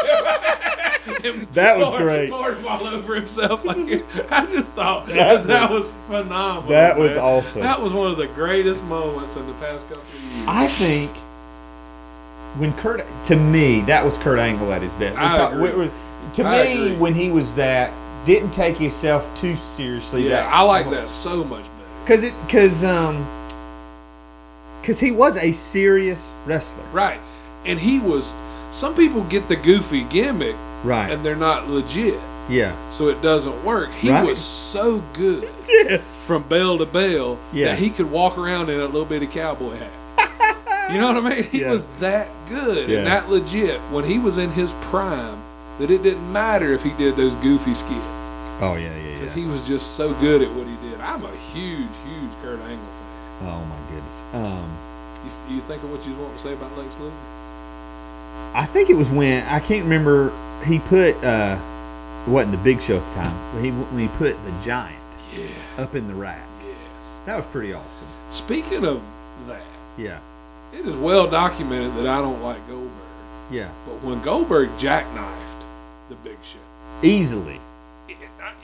B: And
A: That was
B: poured-
A: great.
B: Poured them all over himself. Like I just thought
A: That
B: that,
A: was-
B: that was phenomenal.
A: That was
B: man.
A: awesome.
B: That was one of the greatest moments in the past couple of years.
A: I think when Kurt, to me, that was Kurt Angle at his best. We're
B: I
A: talk-
B: agree.
A: we- we- to
B: I
A: me,
B: agree.
A: when he was that, didn't take himself too seriously.
B: yeah,
A: that
B: I like that so much better.
A: because it because um because he was a serious wrestler,
B: Right, and he was. Some people get the goofy gimmick
A: right?
B: and they're not legit,
A: Yeah.
B: so it doesn't work. He
A: Right.
B: was so good
A: Yes.
B: from bell to bell
A: Yeah.
B: that he could walk around in a little bitty cowboy hat. You know what I mean? He
A: Yeah.
B: was that good
A: Yeah.
B: and that legit when he was in his prime that it didn't matter if he did those goofy skits
A: Oh yeah, yeah,
B: because
A: yeah.
B: he was just so good at what he did. I'm a huge, huge Kurt Angle fan.
A: Oh my goodness. Um,
B: You, you think of what you want to say about Lex Luger?
A: I think it was when I can't remember. He put uh, it wasn't the Big Show at the time, but he when he put the Giant
B: Yeah.
A: up in the rack.
B: Yes.
A: That was pretty awesome.
B: Speaking of that,
A: Yeah.
B: it is well documented that I don't like Goldberg.
A: Yeah.
B: But when Goldberg jackknifed the Big Show,
A: Easily.
B: it-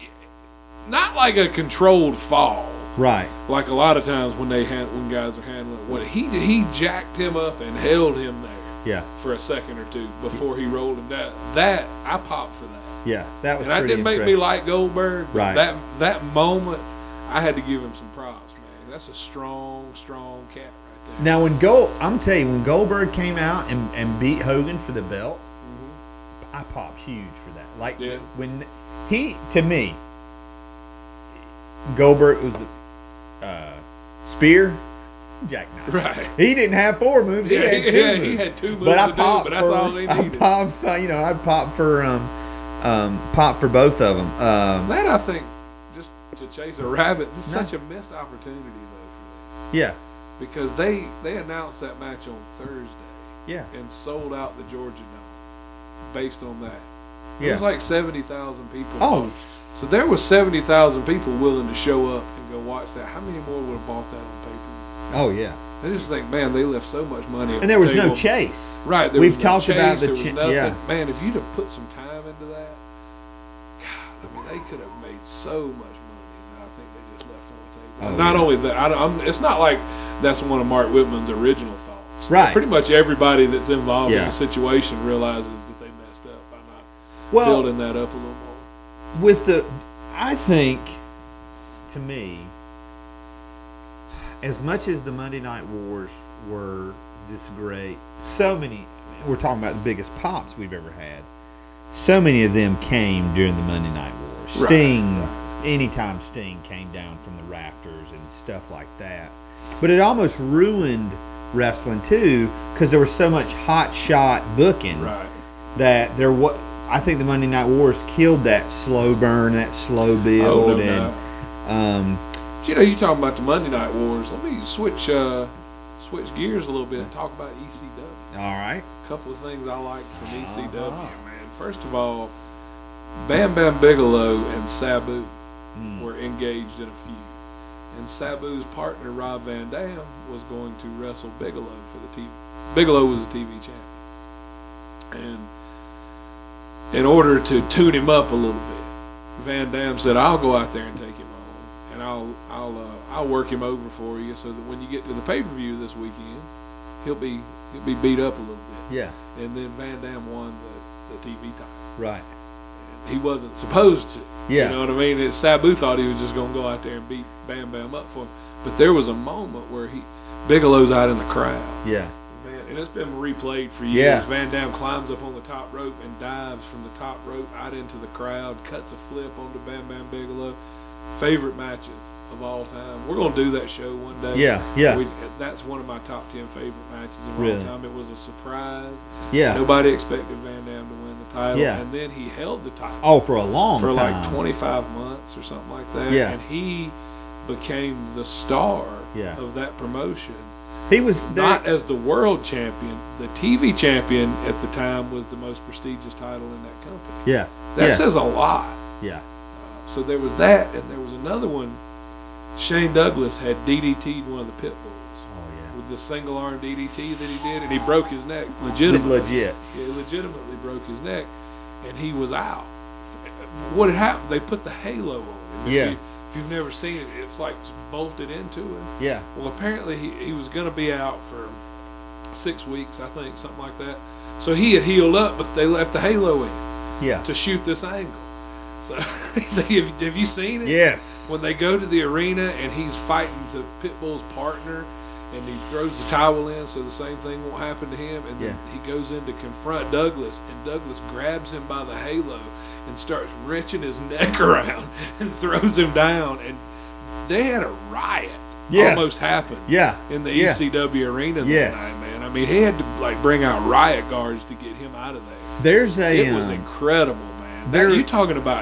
B: not like a controlled fall,
A: Right.
B: like a lot of times when they hand, when guys are handling. When he he jacked him up and held him there
A: Yeah.
B: for a second or two before he rolled him down. That I popped for that,
A: Yeah. That was
B: and that
A: pretty
B: didn't make me
A: impressive.
B: like Goldberg. But
A: Right.
B: that that moment, I had to give him some props, man. That's a strong, strong cat right there.
A: Now when Gold, I'm telling you, when Goldberg came out and, and beat Hogan for the belt, I popped huge for that. Like
B: Yeah.
A: when he, to me, Goldberg was the uh, spear, jackknife.
B: Right.
A: He didn't have four moves. He
B: Yeah,
A: had
B: he-
A: two
B: yeah,
A: moves.
B: he had two moves
A: But I
B: to do,
A: popped
B: but that's
A: for,
B: all they
A: I
B: needed.
A: popped for, you know, I'd pop for um, um, pop for both of them. Um,
B: That I think, just to chase a rabbit, this is
A: No.
B: such a missed opportunity though for them
A: yeah,
B: because they they announced that match on Thursday
A: yeah,
B: and sold out the Georgia Dome based on that. It
A: yeah.
B: was like seventy thousand people.
A: Oh.
B: So there was seventy thousand people willing to show up and go watch that. How many more would have bought that on pay-per-view?
A: Oh yeah.
B: I just think, man, they left so much money on
A: And there
B: the
A: was no
B: table.
A: chase.
B: Right. There
A: We've
B: was no
A: talked about
B: chase,
A: the
B: there was
A: cha-
B: nothing.
A: yeah.
B: Man, if you'd have put some time into that, God, I mean, they could have made so much money that I think they just left on the table.
A: Oh,
B: Not
A: yeah.
B: only that, I, don't- I'm, it's not like that's one of Mark Whitman's original thoughts.
A: Right.
B: Pretty much everybody that's involved in
A: Yeah.
B: the situation realizes that they messed up by not
A: Well,
B: building that up a little more.
A: with the, I think, to me, as much as the Monday Night Wars were this great, so many, we're talking about the biggest pops we've ever had, so many of them came during the Monday Night Wars.
B: Right,
A: Sting,
B: right.
A: anytime Sting came down from the rafters and stuff like that. But it almost ruined wrestling too, because there was so much hot shot booking
B: Right.
A: that there was, I think the Monday Night Wars killed that slow burn, that slow build,
B: Oh, no
A: and
B: doubt.
A: um,
B: But, you know, you talking about the Monday Night Wars. Let me switch uh, switch gears a little bit and talk about E C W.
A: all right.
B: A couple of things I liked from E C W,
A: Uh-huh.
B: man. First of all, Bam Bam Bigelow and Sabu
A: Mm.
B: were engaged in a feud. And Sabu's partner, Rob Van Dam, was going to wrestle Bigelow for the T V. Bigelow was a T V champion. And in order to tune him up a little bit, Van Dam said, I'll go out there and take him on. And I'll I'll uh, I'll work him over for you so that when you get to the pay-per-view this weekend, he'll be he'll be beat up a little bit.
A: Yeah.
B: And then Van Dam won the, the T V title.
A: Right.
B: He wasn't supposed to.
A: Yeah.
B: You know what I mean? And Sabu thought he was just going to go out there and beat Bam Bam up for him. But there was a moment where he Bigelow's out in the crowd.
A: Yeah.
B: Man, and it's been replayed for years.
A: Yeah.
B: Van Dam climbs up on the top rope and dives from the top rope out into the crowd, cuts a flip onto Bam Bam Bigelow. Favorite matches of all time. We're going to do that show one day.
A: Yeah, yeah.
B: We, that's one of my top ten favorite matches of
A: Really?
B: all time. It was a surprise.
A: Yeah.
B: Nobody expected Van Dam to win the title.
A: Yeah.
B: And then he held the title
A: Oh, for a long
B: for
A: time.
B: like twenty-five months or something like that.
A: Yeah.
B: And he became the star
A: Yeah.
B: of that promotion.
A: He was there.
B: Not as the world champion. The T V champion at the time was the most prestigious title in that company.
A: Yeah.
B: That
A: yeah.
B: says a lot.
A: Yeah.
B: So there was that, and there was another one. Shane Douglas had D D T'd one of the pit bulls
A: Oh yeah.
B: with the single arm D D T that he did, and he broke his neck legitimately.
A: Legit.
B: He legitimately broke his neck, and he was out. What had happened? They put the halo on him. If
A: Yeah.
B: You, if you've never seen it, it's like bolted into him.
A: Yeah.
B: Well, apparently he, he was going to be out for six weeks, I think, something like that. So he had healed up, but they left the halo in
A: Yeah.
B: to shoot this angle. So have, have you seen it?
A: Yes.
B: When they go to the arena and he's fighting the pit bull's partner, and he throws the towel in so the same thing won't happen to him, and then
A: Yeah.
B: he goes in to confront Douglas, and Douglas grabs him by the halo and starts wrenching his neck around and throws him down, and they had a riot
A: Yeah.
B: almost happened
A: Yeah.
B: in the
A: Yeah.
B: E C W arena that
A: Yes.
B: night, man. I mean, he had to like bring out riot guards to get him out of there.
A: There's a.
B: It was
A: um,
B: incredible, man.
A: there-
B: That, you talking about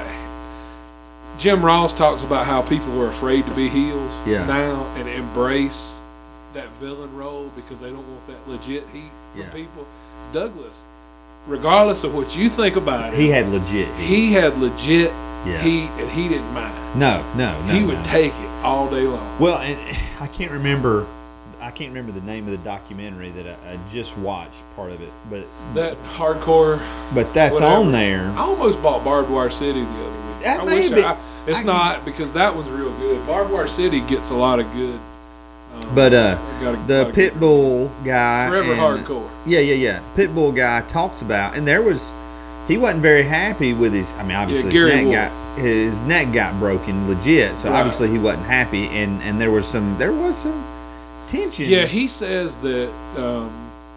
B: Jim Ross talks about how people were afraid to be heels
A: Yeah.
B: now and embrace that villain role because they don't want that legit heat from
A: Yeah.
B: people. Douglas, regardless of what you think about
A: He
B: it,
A: had legit.
B: he had legit
A: Yeah.
B: heat and he didn't mind.
A: No. No. No.
B: he would
A: no.
B: take it all day long.
A: Well, and I can't remember. I can't remember the name of the documentary that I, I just watched part of it, but
B: That hardcore.
A: but that's
B: whatever.
A: on there.
B: I almost bought Barbed Wire City the other week.
A: That
B: I
A: may
B: wish
A: be-
B: I, it's
A: I-
B: not because that one's real good. Barbed Wire City gets a lot of good. Um,
A: But uh,
B: got a-
A: the
B: got a
A: pit
B: good-
A: bull guy,
B: Forever
A: and-
B: Hardcore.
A: Yeah, yeah, yeah. Pit bull guy talks about, and there was, he wasn't very happy with his. I mean, obviously
B: Gary
A: his neck
B: Wolf.
A: got his neck got broken legit, so
B: Right.
A: obviously he wasn't happy, and and there was some there was some tension.
B: Yeah, he says that um,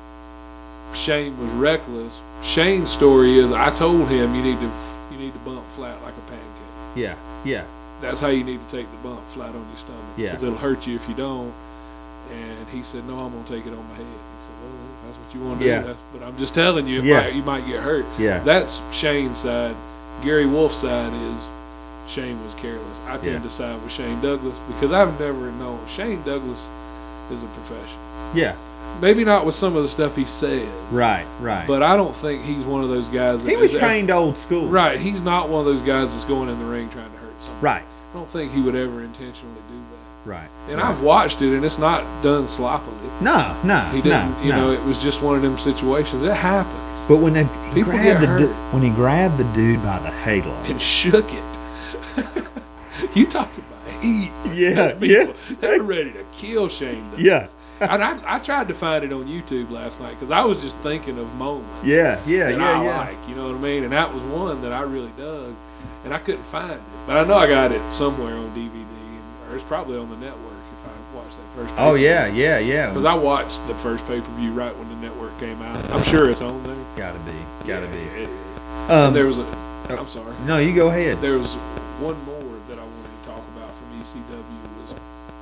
B: Shane was reckless. Shane's story is, I told him you need to you need to bump flat like a pancake.
A: yeah, yeah,
B: That's how you need to take the bump flat on your stomach.
A: Yeah.
B: Because it'll hurt you if you don't. And he said, no, I'm going to take it on my head. He said, well, if that's what you want to
A: Yeah.
B: do. That's, but I'm just telling you, it
A: Yeah.
B: might, you might get hurt.
A: yeah,
B: That's Shane's side. Gary Wolf's side is Shane was careless. I tend
A: Yeah.
B: to side with Shane Douglas because I've never known. Shane Douglas is a professional.
A: yeah.
B: Maybe not with some of the stuff he says.
A: Right, right.
B: But I don't think he's one of those guys that
A: he was
B: is-
A: trained old school.
B: Right. He's not one of those guys that's going in the ring trying to hurt someone.
A: right,
B: I don't think he would ever intentionally do that.
A: right.
B: And
A: right.
B: I've watched it, and it's not done sloppily.
A: no, no,
B: He didn't,
A: no,
B: you
A: no.
B: know, it was just one of them situations. It happens.
A: But when they, he
B: People
A: grabbed
B: get
A: the du-
B: hurt.
A: when he grabbed the dude by the halo,
B: And shook it. You talk about heat.
A: Yeah,
B: Those people, they're ready to kill Shane Douglas.
A: yeah,
B: And I, I tried to find it on YouTube last night because I was just thinking of moments
A: yeah, yeah,
B: that
A: yeah,
B: I
A: yeah.
B: like. You know what I mean? And that was one that I really dug, and I couldn't find it. But I know I got it somewhere on D V D, and, or it's probably on the network if I watched that first.
A: Oh yeah, yeah, yeah.
B: Because I watched the first pay per view right when the network came out. I'm sure it's on there.
A: Gotta be, gotta
B: Yeah,
A: be.
B: It is.
A: Um,
B: And there was a. I'm sorry.
A: no, you go ahead.
B: There was one more that I wanted to talk about from E C W was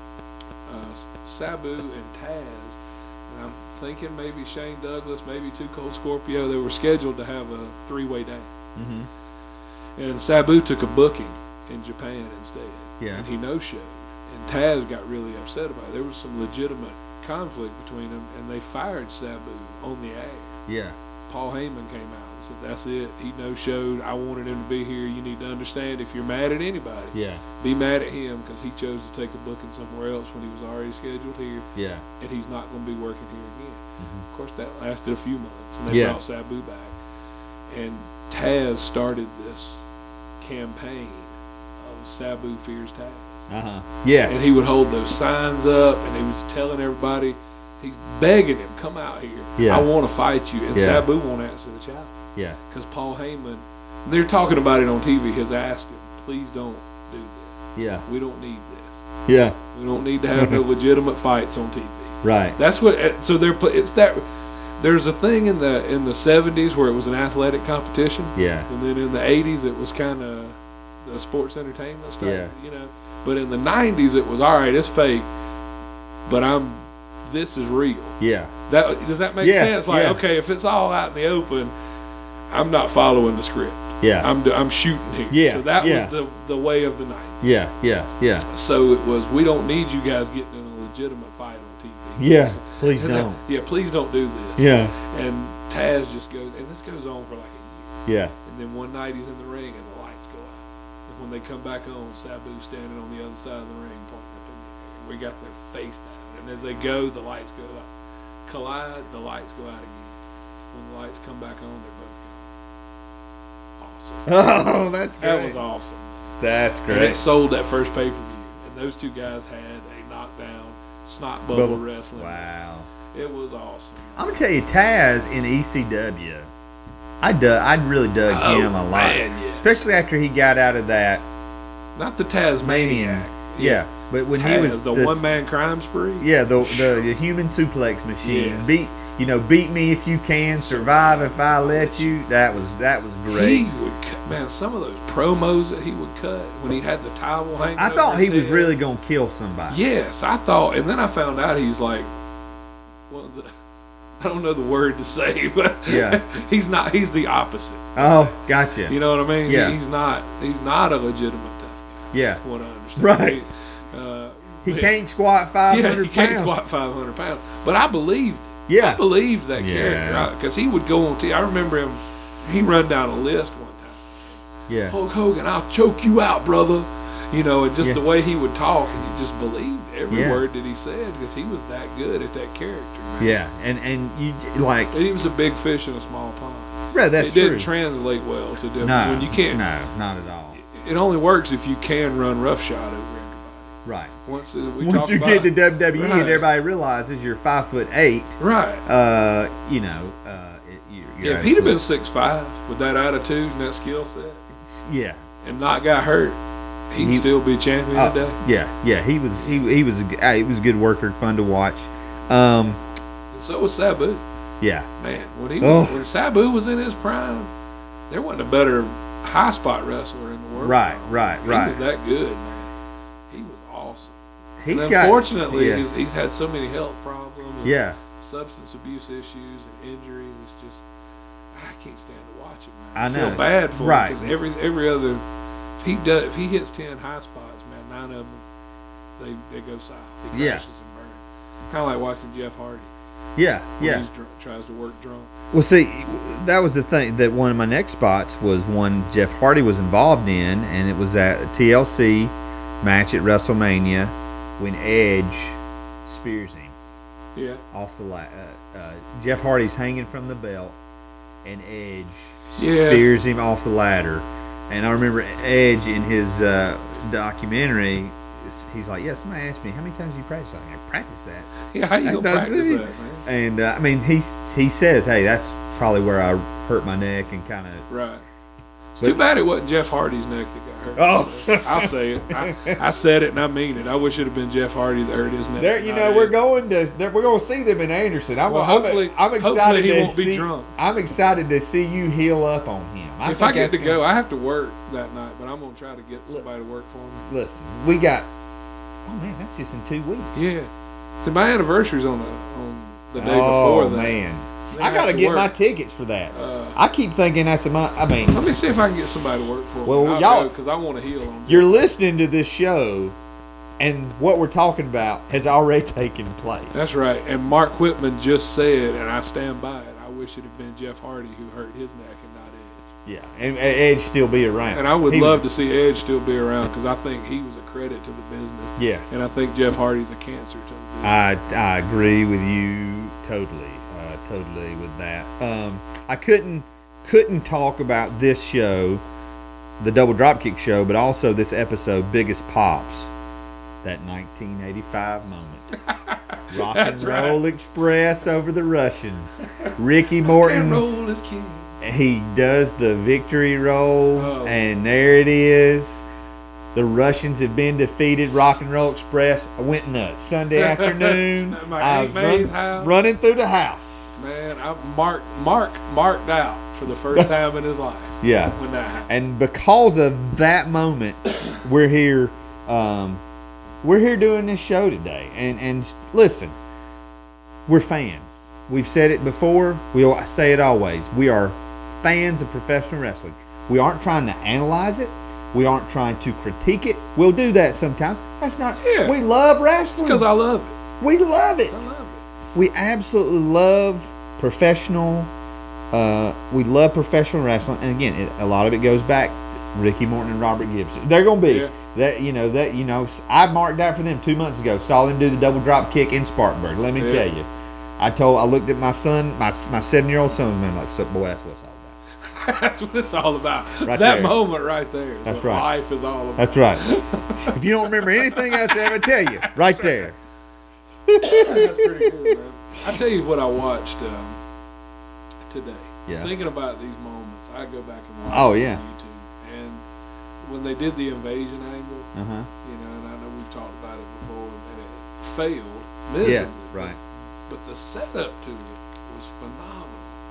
B: uh, Sabu and Taz. And I'm thinking maybe Shane Douglas, maybe Too Cold Scorpio. They were scheduled to have a three-way dance.
A: Mm-hmm.
B: And Sabu took a booking in Japan instead.
A: Yeah.
B: And he no-showed. And Taz got really upset about it. There was some legitimate conflict between them, and they fired Sabu on the air.
A: Yeah.
B: Paul Heyman came out and said, that's it. He no-showed. I wanted him to be here. You need to understand, if you're mad at anybody,
A: Yeah.
B: be mad at him, because he chose to take a booking somewhere else when he was already scheduled here,
A: Yeah.
B: and he's not going to be working here again.
A: Mm-hmm.
B: Of course, that lasted a few months, and they
A: Yeah.
B: brought Sabu back. And Taz started this campaign of Sabu fears Taz.
A: Uh-huh. Yes.
B: And he would hold those signs up, and he was telling everybody, he's begging him, come out here.
A: Yeah.
B: I want to fight you. And
A: Yeah.
B: Sabu won't answer the challenge.
A: Yeah.
B: Because Paul Heyman, they're talking about it on T V, has asked him, please don't do this.
A: Yeah.
B: We don't need this.
A: Yeah.
B: We don't need to have no legitimate fights on T V.
A: Right.
B: That's what. So they're. It's that. There's a thing in the in the seventies where it was an athletic competition.
A: Yeah.
B: And then in the eighties it was kind of the sports entertainment stuff.
A: Yeah.
B: You know. But in the nineties it was, all right, it's fake, but I'm. This is real.
A: Yeah.
B: That does that make
A: Yeah,
B: sense? Like,
A: yeah.
B: okay, if it's all out in the open, I'm not following the script.
A: Yeah.
B: I'm do- I'm shooting here.
A: Yeah,
B: So that
A: yeah.
B: was the the way of the night.
A: Yeah. Yeah. Yeah.
B: So it was, we don't need you guys getting in a legitimate fight on T V.
A: Yeah. Please
B: And that-
A: don't.
B: yeah, please don't do this.
A: Yeah.
B: And Taz just goes, and this goes on for like a year.
A: Yeah.
B: And then one night he's in the ring and the lights go out. And when they come back on, Sabu's standing on the other side of the ring pointing up in the air. We got their face down. And as they go, the lights go out. Collide, the lights go out again. When the lights come back on, they're both gone. Awesome.
A: Oh, that's great.
B: That was awesome.
A: That's
B: And it
A: great.
B: sold that first pay-per-view. And those two guys had a knockdown, snot bubble,
A: Bubble.
B: wrestling.
A: Wow.
B: It was awesome.
A: I'm gonna tell you, Taz in E C W, I dug, I really dug
B: Oh,
A: him a lot,
B: man, yeah.
A: especially after he got out of that
B: Not the Tasmaniac.
A: Yeah, but when he
B: Taz,
A: was
B: the
A: this-
B: one-man crime spree.
A: yeah, the, the the human suplex machine,
B: Yes.
A: beat you know, beat me if you can, survive if I let you. That was that was great.
B: He would cut, man, some of those promos that he would cut when he had the towel hanging.
A: I
B: over
A: thought
B: his
A: he was
B: head.
A: really gonna kill somebody.
B: Yes, I thought, and then I found out he's like one of the. I don't know the word to say, but
A: Yeah.
B: he's not. He's the opposite.
A: Oh, gotcha.
B: You know what I mean?
A: Yeah.
B: He's not. He's not a legitimate tough guy.
A: Yeah.
B: That's what I understand.
A: Right.
B: He, uh,
A: He
B: but-
A: can't squat five
B: Yeah,
A: hundred
B: he can't
A: pounds.
B: squat five hundred pounds. But I believed. it.
A: Yeah.
B: I believed that
A: Yeah.
B: character because he would go on T V. I remember him. He run down a list one time.
A: Yeah.
B: Hulk Hogan, I'll choke you out, brother. You know, and just
A: Yeah.
B: the way he would talk, and you just believed every
A: Yeah.
B: word that he said because he was that good at that character. Man.
A: Yeah, and and you j- like,
B: And he was a big fish in a small pond.
A: bro, that's
B: it
A: true.
B: didn't translate well to different.
A: no,
B: when you can't.
A: no, not at all.
B: It only works if you can run roughshod over everybody.
A: Right.
B: Once uh, we
A: Once
B: talk
A: you
B: about,
A: get to W W E
B: Right.
A: and everybody realizes you're five foot eight,
B: right.
A: uh, you know, uh, it, you, you're
B: Yeah, if he'd have been
A: absolute-
B: six five with that attitude and that skill set,
A: yeah,
B: and not got hurt, he'd
A: He-
B: still be champion
A: oh,
B: today.
A: yeah, yeah. He was he he was a, g- uh, he was a good worker, fun to watch. Um,
B: And so was Sabu.
A: yeah,
B: Man, when he was,
A: Oh.
B: when Sabu was in his prime, there wasn't a better high spot wrestler in the world.
A: Right, right,
B: he
A: right.
B: was that good, man. He was awesome.
A: he's
B: and
A: got.
B: unfortunately,
A: yeah,
B: he's, he's had so many health problems. And
A: yeah,
B: substance abuse issues and injuries. It's just I can't stand to watch him. Man.
A: I know.
B: feel bad for
A: Right.
B: him 'cause every every other if he does if he hits ten high spots, man, nine of them they they go south. He
A: Yeah.
B: crashes and burns. Kind of like watching Jeff Hardy.
A: yeah,
B: When
A: yeah.
B: he dr- tries to work drunk.
A: Well, see, that was the thing that one of my next spots was one Jeff Hardy was involved in, and it was at a T L C match at WrestleMania when Edge spears him
B: Yeah.
A: off the la- uh, uh, Jeff Hardy's hanging from the belt, and Edge
B: Yeah.
A: spears him off the ladder. And I remember Edge in his uh, documentary, he's like, "Yeah, somebody asked me how many times you practice." I'm like, "I practice that."
B: Yeah, how you
A: That's
B: gonna
A: not
B: practice
A: it.
B: that, man?
A: And uh, I mean, he he says, "Hey, that's probably where I hurt my neck and kind of."
B: Right. It's
A: But-
B: too bad it wasn't Jeff Hardy's neck that got hurt.
A: Oh.
B: I'll say it. I, I said it and I mean it. I wish it had been Jeff Hardy that hurt his neck.
A: There, you
B: not
A: know,
B: Ed.
A: we're going to there- we're going to see them in Anderson. I'm,
B: Well,
A: I'm-
B: hopefully-
A: I'm, excited
B: hopefully he
A: to
B: won't be
A: see.
B: drunk.
A: I'm excited to see you heal up on him. I
B: If
A: think
B: I get
A: that's
B: to
A: gonna-
B: go, I have to work that night, but I'm gonna try to get somebody to work for me.
A: listen, we got. Oh man, that's just in two weeks.
B: Yeah. See, my anniversary's on the on the day
A: oh
B: before that.
A: man,
B: Then
C: I gotta
B: have to
C: get
B: work.
C: my tickets for that.
B: Uh,
C: I keep thinking that's a month. I mean,
B: Let me see if I can get somebody to work for me.
C: Well, y'all-
B: because I want to heal on.
C: you're listening to this show, and what we're talking about has already taken place.
B: That's right. And Mark Whitman just said, and I stand by it. I wish it had been Jeff Hardy who hurt his neck and not Edge.
C: Yeah, and, and Edge still be around.
B: And I would
C: He
B: love
C: was-
B: to see Edge still be around because I think he was a credit to the business.
C: Yes.
B: And I think Jeff Hardy's a cancer to the business.
C: I, I agree with you totally, uh, totally with that. Um, I couldn't couldn't talk about this show, the Double Dropkick show, but also this episode, Biggest Pops, that nineteen eighty-five moment. Rock and
B: That's
C: Roll
B: right.
C: Express over the Russians. Ricky
B: Rock and
C: Morton,
B: roll is king.
C: he does the victory roll,
B: Oh.
C: and there it is. The Russians have been defeated. Rock and Roll Express. I went nuts. Sunday afternoon,
B: At my
C: I
B: Aunt
C: was
B: May's
C: run-
B: house.
C: running through the house.
B: Man, I Mark Mark marked out for the first time in his life.
C: Yeah.
B: When that happened.
C: And because of that moment, we're here. Um, we're here doing this show today. And and s- listen, we're fans. We've said it before. We'll say it always. We are fans of professional wrestling. We aren't trying to analyze it. We aren't trying to critique it. We'll do that sometimes. That's not.
B: Yeah.
C: We love wrestling.
B: Because I love it.
C: we love it.
B: I love it.
C: We absolutely love professional. Uh, we love professional wrestling, and again, it, a lot of it goes back to Ricky Morton and Robert Gibson. They're gonna be
B: Yeah.
C: that. You know that. You know, I marked out for them two months ago. Saw them do the double drop kick in Spartanburg. Let me
B: Yeah.
C: tell you, I told. I looked at my son, my my seven year old son, was man like, so boy, that's what it's all about.
B: That's what it's all about.
C: Right
B: that
C: there.
B: moment right there is
C: That's
B: what
C: right.
B: life is all about.
C: That's right. If you don't remember anything else I ever tell you, right there.
B: That's pretty good, man. I tell you what I watched um, today.
C: Yeah.
B: Thinking about these moments, I go back and watch
C: Oh,
B: it
C: yeah.
B: on YouTube. And when they did the invasion angle,
C: Uh huh.
B: you know, and I know we've talked about it before, and it failed miserably.
C: Yeah. Right.
B: But the setup to it was phenomenal.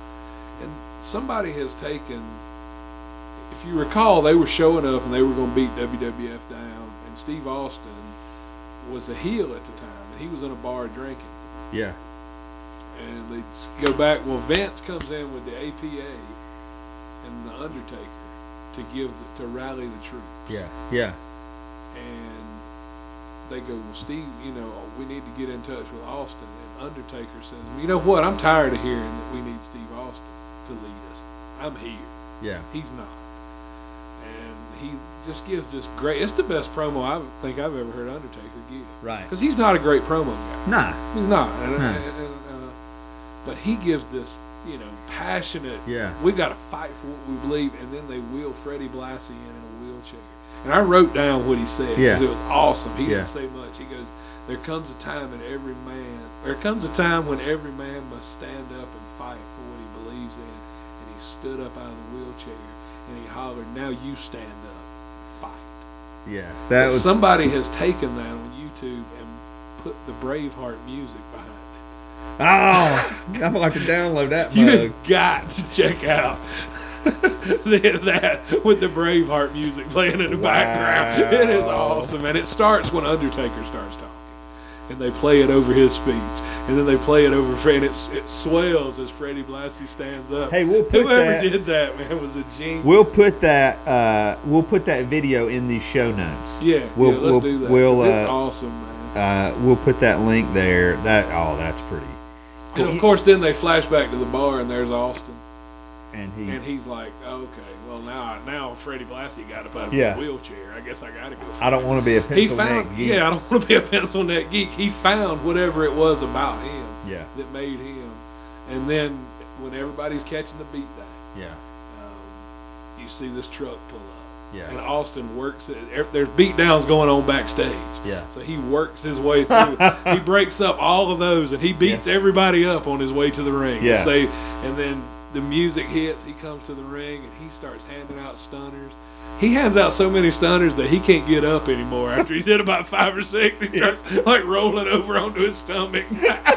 B: And somebody has taken, if you recall, they were showing up and they were going to beat W W F down, and Steve Austin was a heel at the time, and he was in a bar drinking.
C: Yeah.
B: And they go back. Well, Vince comes in with the A P A and the Undertaker to give the, to rally the troops.
C: Yeah. Yeah.
B: And they go, well, Steve, you know, we need to get in touch with Austin. And Undertaker says, you know what? I'm tired of hearing that we need Steve Austin to lead us. I'm here.
C: Yeah.
B: He's not. And he just gives this great. It's the best promo I think I've ever heard Undertaker give.
C: Right.
B: Because he's not a great promo guy.
C: Nah.
B: He's not. And,
C: Huh.
B: and, and, uh, but he gives this, you know, passionate.
C: Yeah.
B: We got to fight for what we believe, and then they wheel Freddie Blassie in in a wheelchair. And I wrote down what he said because
C: Yeah.
B: it was awesome. He
C: Yeah.
B: didn't say much. He goes, "There comes a time in every man. There comes a time when every man must stand up and fight for what he believes in." And he stood up out of the wheelchair and he hollered, "Now you stand up, fight."
C: Yeah. That was.
B: Somebody has taken that on YouTube and put the Braveheart music behind it.
C: Oh, I'm gonna have to download that
B: You
C: mug.
B: have got to check out the- that with the Braveheart music playing in the background. It is
C: Wow.
B: awesome, and it starts when Undertaker starts talking, and they play it over his speech, and then they play it over Fred, and it's, it swells as Freddie Blassie stands up.
C: Hey, we'll put
B: Whoever
C: that.
B: did that, man, was a genius.
C: We'll put that. Uh, we'll put that video in the show notes.
B: yeah,
C: we'll,
B: yeah, let's
C: we'll,
B: do that.
C: We'll
B: 'cause it's
C: uh,
B: awesome, man.
C: uh, we'll put that link there. That oh, that's pretty.
B: And of course, then they flash back to the bar, and there's Austin.
C: And he.
B: And he's like, okay, well, now now Freddie Blassie got up out of
C: Yeah.
B: the wheelchair. I guess I got to go.
C: I don't want to be a
B: He
C: pencil
B: found,
C: neck geek.
B: yeah, I don't want to be a pencil neck geek. He found whatever it was about him
C: Yeah.
B: that made him. And then when everybody's catching the beat down,
C: Yeah.
B: um, you see this truck pull up.
C: Yeah.
B: And Austin works it. er- There's beat downs going on backstage.
C: Yeah.
B: So he works his way through. He breaks up all of those, and he beats everybody up on his way to the ring.
C: Yeah.
B: Say, and then the music hits. He comes to the ring, and he starts handing out stunners. He hands out so many stunners that he can't get up anymore. After he's hit about five or six, he starts like rolling over onto his stomach.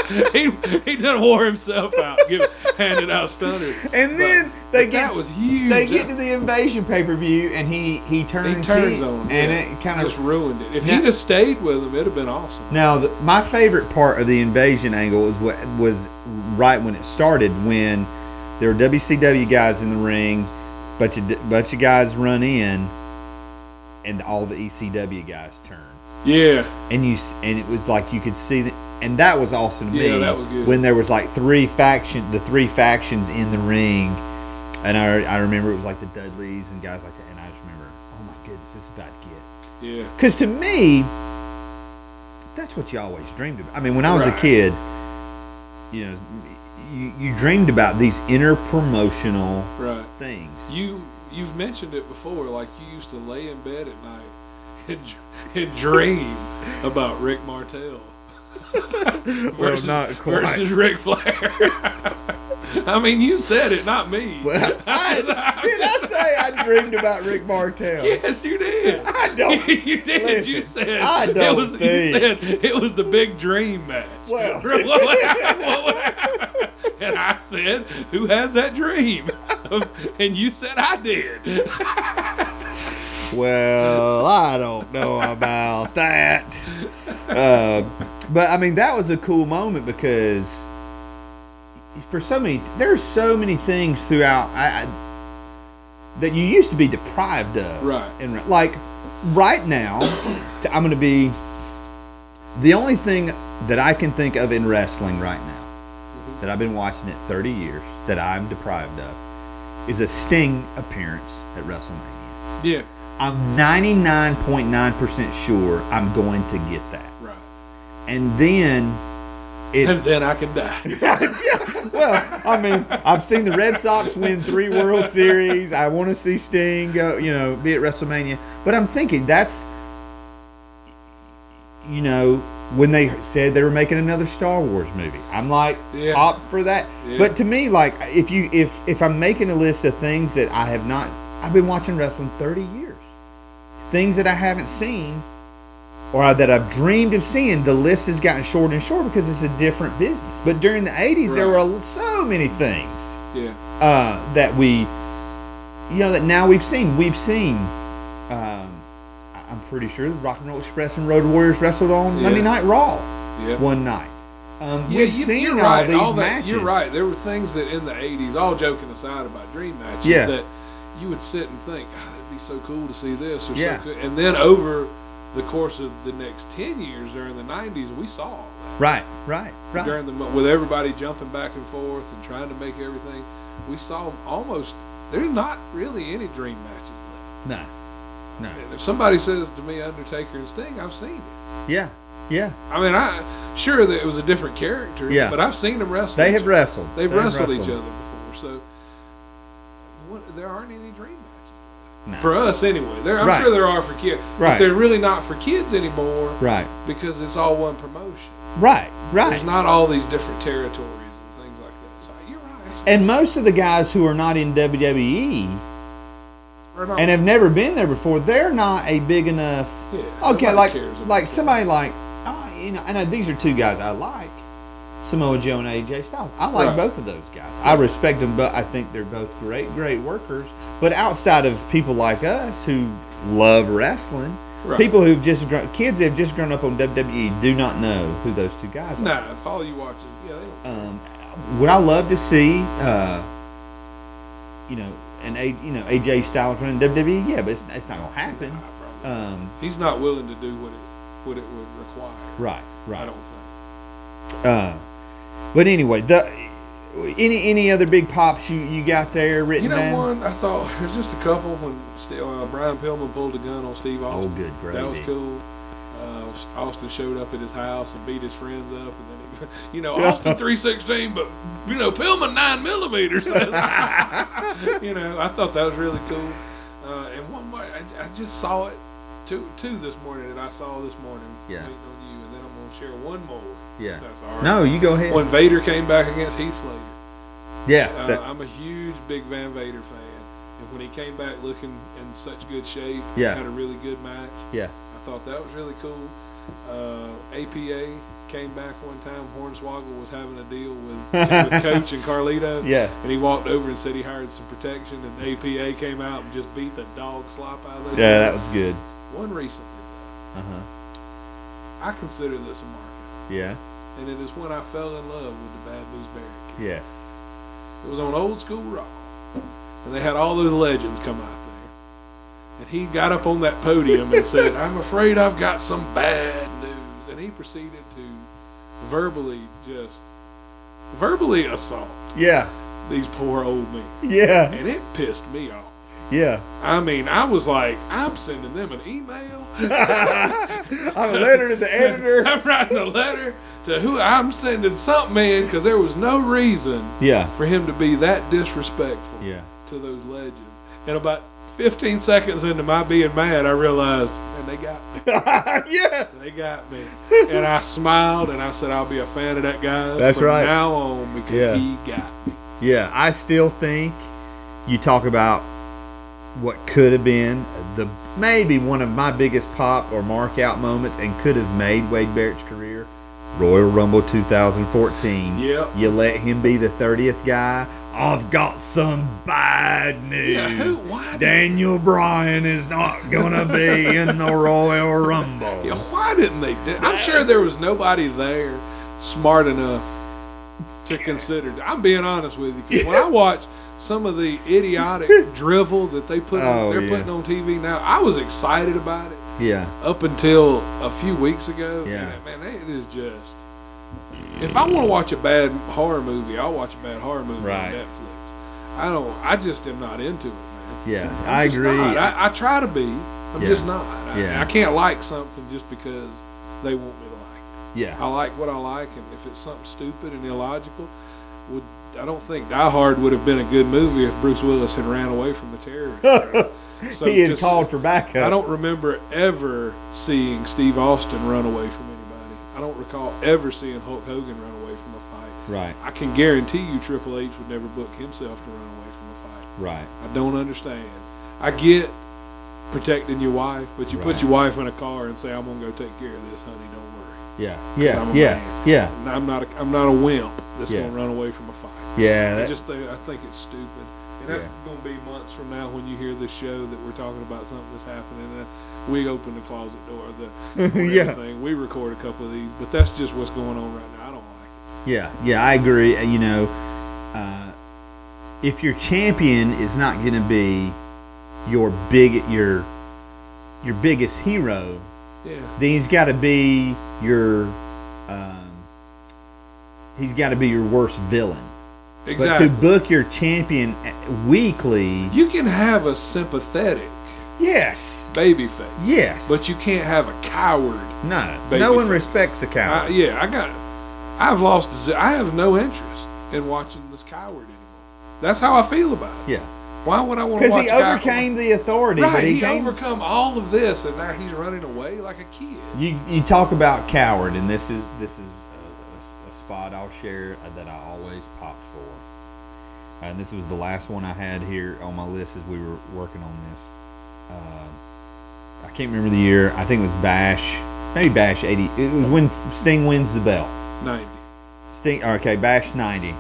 B: he he done wore himself out, give, handed out stunners.
C: And
B: But-
C: then they
B: but
C: get
B: that was huge.
C: they get to the Invasion pay per view, and he he turns
B: he turns
C: heel,
B: on him,
C: and
B: yeah.
C: it kind
B: just
C: of.
B: ruined it. If
C: Now-
B: he'd have stayed with him, it'd have been awesome.
C: Now, the, my favorite part of the Invasion angle was what was right when it started, when there were W C W guys in the ring, bunch of bunch of guys run in, and all the E C W guys turn.
B: Yeah,
C: And you s- and it was like you could see that, and that was awesome to
B: Yeah,
C: me.
B: that was good.
C: When there was like three faction, the three factions in the ring, and I I remember it was like the Dudleys and guys like that, and I just remember, oh my goodness, this is about to get.
B: yeah,
C: Because to me, that's what you always dreamed about. I mean, when I was
B: Right.
C: a kid, you know, you, you dreamed about these inter-promotional
B: right.
C: things.
B: You you've mentioned it before. Like you used to lay in bed at night and, and dream about Rick Martel versus,
C: not quite.
B: versus Ric Flair. I mean, you said it, not me.
C: Well, I, did I say I dreamed about Rick Martel?
B: Yes, you did.
C: I don't.
B: you did.
C: Listen,
B: you said
C: I
B: it
C: don't
B: was.
C: think-
B: You said it was the big dream match.
C: Well.
B: and I said, "Who has that dream?" And you said, "I did."
C: Well, I don't know about that. Uh, but I mean, that was a cool moment because for so many, there's so many things throughout I, I, that you used to be deprived of.
B: Right.
C: And like right now, t- I'm going to be the only thing that I can think of in wrestling right now that I've been watching it thirty years that I'm deprived of is a Sting appearance at WrestleMania.
B: Yeah.
C: I'm ninety-nine point nine percent sure I'm going to get that.
B: Right.
C: And then it
B: And then I can die.
C: well, I mean, I've seen the Red Sox win three World Series. I want to see Sting go, you know, be at WrestleMania. But I'm thinking that's, you know, when they said they were making another Star Wars movie, I'm like,
B: Yeah.
C: opt for that.
B: Yeah.
C: But to me, like, if you if if I'm making a list of things that I have not, I've been watching wrestling thirty years, things that I haven't seen, or that I've dreamed of seeing, the list has gotten shorter and shorter because it's a different business. But during the eighties, there
B: Right.
C: were so many things
B: Yeah.
C: uh, that we, you know, that now we've seen. We've seen, um, I- I'm pretty sure, Rock and Roll Express and Road Warriors wrestled on
B: Yeah.
C: Monday Night Raw
B: Yeah.
C: one night. Um,
B: Yeah,
C: we've
B: you,
C: seen
B: you're
C: all
B: right.
C: these
B: all that,
C: matches.
B: You're right. There were things that in the eighties, all joking aside about dream matches,
C: Yeah.
B: that you would sit and think, oh, that'd be so cool to see this. Or
C: Yeah.
B: so cool. And then over the course of the next ten years during the nineties, we saw all that.
C: Right, right, right.
B: During the mo- with everybody jumping back and forth and trying to make everything, we saw almost, there's not really any dream matches left.
C: No, no.
B: And if somebody says to me Undertaker and Sting, I've seen it.
C: Yeah, yeah.
B: I mean, I sure that it was a different character,
C: Yeah.
B: but I've seen them wrestle.
C: They
B: each
C: have
B: other.
C: wrestled.
B: They've
C: They have
B: wrestled, each
C: wrestled.
B: other before, so what, there aren't any dream matches
C: No.
B: for us anyway. There, I'm
C: Right.
B: sure there are for kids,
C: Right.
B: but they're really not for kids anymore
C: Right,
B: because it's all one promotion.
C: right, right.
B: There's not all these different territories and things like that. So you're right.
C: And most of the guys who are not in W W E
B: Or not-
C: and have never been there before, they're not a big enough.
B: Yeah,
C: Okay,
B: nobody
C: like
B: cares about
C: like
B: that.
C: somebody like, oh, you know, I know these are two guys I like, Samoa Joe and A J Styles. I like
B: Right.
C: both of those guys. I respect them, but I think they're both great, great workers. But outside of people like us who love wrestling,
B: Right.
C: people who've just grown, kids that have just grown up on W W E do not know who those two guys are.
B: Nah, if all you watch is, yeah, they don't.
C: Um, would I love to see, uh, you know, an A, you know, A J Styles running W W E? Yeah, but it's, it's not gonna happen.
B: Nah, probably.
C: Um,
B: He's not willing to do what it what it would require.
C: right,
B: I
C: right.
B: don't think.
C: Uh, but anyway, the any any other big pops you, you got there written
B: You know,
C: down?
B: one I thought there's just a couple when St- uh, Brian Pillman pulled a gun on Steve Austin.
C: Oh, good
B: That was
C: gravy.
B: cool. Uh, Austin showed up at his house and beat his friends up, and then he, you know, Austin three sixteen, but you know, Pillman nine millimeters. You know, I thought that was really cool. Uh, and one more, I, I just saw it two two this morning that I saw this morning.
C: Yeah.
B: Waiting on you, and then I'm gonna share one more.
C: Yeah.
B: If that's all right.
C: No, you go ahead.
B: When Vader came back against Heath Slater.
C: yeah,
B: Uh,
C: that-
B: I'm a huge big Van Vader fan, and when he came back looking in such good shape,
C: Yeah.
B: had a really good match.
C: yeah,
B: I thought that was really cool. Uh, A P A came back one time. Hornswoggle was having a deal with, with Coach and Carlito.
C: Yeah.
B: And he walked over and said he hired some protection, and the A P A came out and just beat the dog slop out of those
C: Yeah,
B: guys.
C: that was good.
B: One recently, though.
C: Uh huh.
B: I consider this a market.
C: Yeah.
B: And it is when I fell in love with the Bad News Barrett kid.
C: Yes.
B: It was on Old School Raw. And they had all those legends come out there. And he got up on that podium and said, I'm afraid I've got some bad news. And he proceeded to verbally just, verbally assault
C: Yeah.
B: these poor old men.
C: Yeah.
B: And it pissed me off.
C: Yeah.
B: I mean, I was like, I'm sending them an email.
C: I'm a letter to the editor.
B: I'm writing a letter to who I'm sending something in because there was no reason
C: Yeah.
B: for him to be that disrespectful
C: Yeah.
B: to those legends. And about fifteen seconds into my being mad, I realized, man, they got me.
C: Yeah.
B: They got me. And I smiled and I said, I'll be a fan of that guy
C: That's
B: from
C: right.
B: now on because
C: Yeah.
B: he got me.
C: Yeah. I still think you talk about what could have been the maybe one of my biggest pop or mark out moments and could have made Wade Barrett's career. Royal Rumble two thousand fourteen.
B: Yep.
C: You let him be the thirtieth guy. I've got some bad news.
B: Yeah, who, why did-
C: Daniel Bryan is not gonna be in the Royal Rumble.
B: Yeah, why didn't they do I'm sure there was nobody there smart enough to consider. I'm being honest with you, because when I watch some of the idiotic drivel that they put
C: Oh,
B: they're
C: yeah.
B: putting on T V now, I was excited about it
C: Yeah.
B: up until a few weeks ago.
C: Yeah.
B: And, man, it is just. If I want to watch a bad horror movie, I'll watch a bad horror movie
C: Right.
B: on Netflix. I don't. I just am not into it, man.
C: Yeah.
B: I'm
C: I
B: just
C: agree.
B: not. I, I try to be. I'm
C: Yeah.
B: just not. I,
C: Yeah.
B: I can't like something just because they want me to like it.
C: Yeah.
B: I like what I like, and if it's something stupid and illogical, would I don't think Die Hard would have been a good movie if Bruce Willis had ran away from the terrorists. So
C: he had
B: just-
C: called for backup.
B: I don't remember ever seeing Steve Austin run away from anybody. I don't recall ever seeing Hulk Hogan run away from a fight.
C: Right.
B: I can guarantee you Triple H would never book himself to run away from a fight.
C: Right.
B: I don't understand. I get protecting your wife, but you
C: Right.
B: put your wife in a car and say, I'm going to go take care of this, honey, don't worry.
C: Yeah. Yeah.
B: I'm a
C: Yeah.
B: man.
C: Yeah.
B: And I'm not a, I'm not a wimp that's
C: Yeah.
B: going to run away from a fight.
C: Yeah.
B: I
C: That,
B: just think I think it's stupid, and that's
C: Yeah.
B: going to be months from now when you hear this show that we're talking about something that's happening. And we open the closet door, the
C: Yeah.
B: everything. We record a couple of these, but that's just what's going on right now. I don't like
C: yeah. Yeah. I agree. Uh, You know, uh, if your champion is not going to be your big your your biggest hero,
B: it. Yeah,
C: then he's got to be your um, he's got to be your worst villain.
B: exactly.
C: But to book your champion weekly,
B: You can have a sympathetic
C: yes,
B: baby face,
C: yes,
B: but you can't have a coward.
C: no,
B: baby
C: no one
B: face.
C: respects a
B: I,
C: coward.
B: yeah, I got. I've lost. z- I have no interest in watching this coward anymore. That's how I feel about it.
C: Yeah,
B: Why would I want to
C: because
B: watch?
C: he
B: a guy-
C: overcame the authority.
B: Right,
C: but he,
B: he
C: came,
B: overcome all of this, and now he's running away like a kid.
C: You you talk about coward, and this is this is a, a, a spot I'll share that I always popped for, and this was the last one I had here on my list as we were working on this. Uh, I can't remember the year. I think it was Bash, maybe Bash eighty. It was when Sting wins the belt.
B: Ninety.
C: Sting, okay, Bash ninety,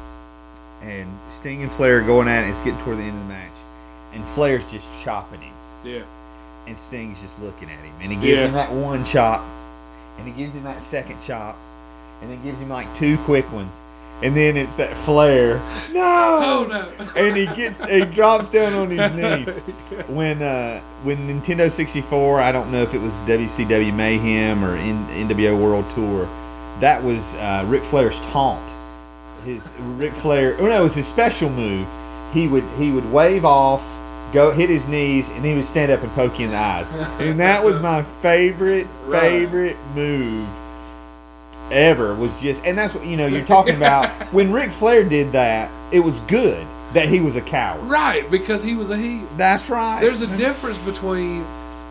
C: and Sting and Flair are going at it. It's getting toward the end of the match, and Flair's just chopping him.
B: Yeah.
C: And Sting's just looking at him. And he gives
B: Yeah.
C: him that one chop. And he gives him that second chop. And then gives him like two quick ones. And then it's that Flair. No!
B: Oh no.
C: And he gets he drops down on his knees. When uh, when Nintendo sixty-four, I don't know if it was W C W Mayhem or N- NWO World Tour, that was uh, Ric Flair's taunt. His Ric Flair, oh no, it was his special move. He would he would wave off, go hit his knees, and he would stand up and poke you in the eyes. And that was my favorite
B: Right.
C: favorite move ever. Was just, and that's what you know. You're talking about when Ric Flair did that. It was good that he was a coward.
B: Right, because he was a heel.
C: That's right.
B: There's a difference between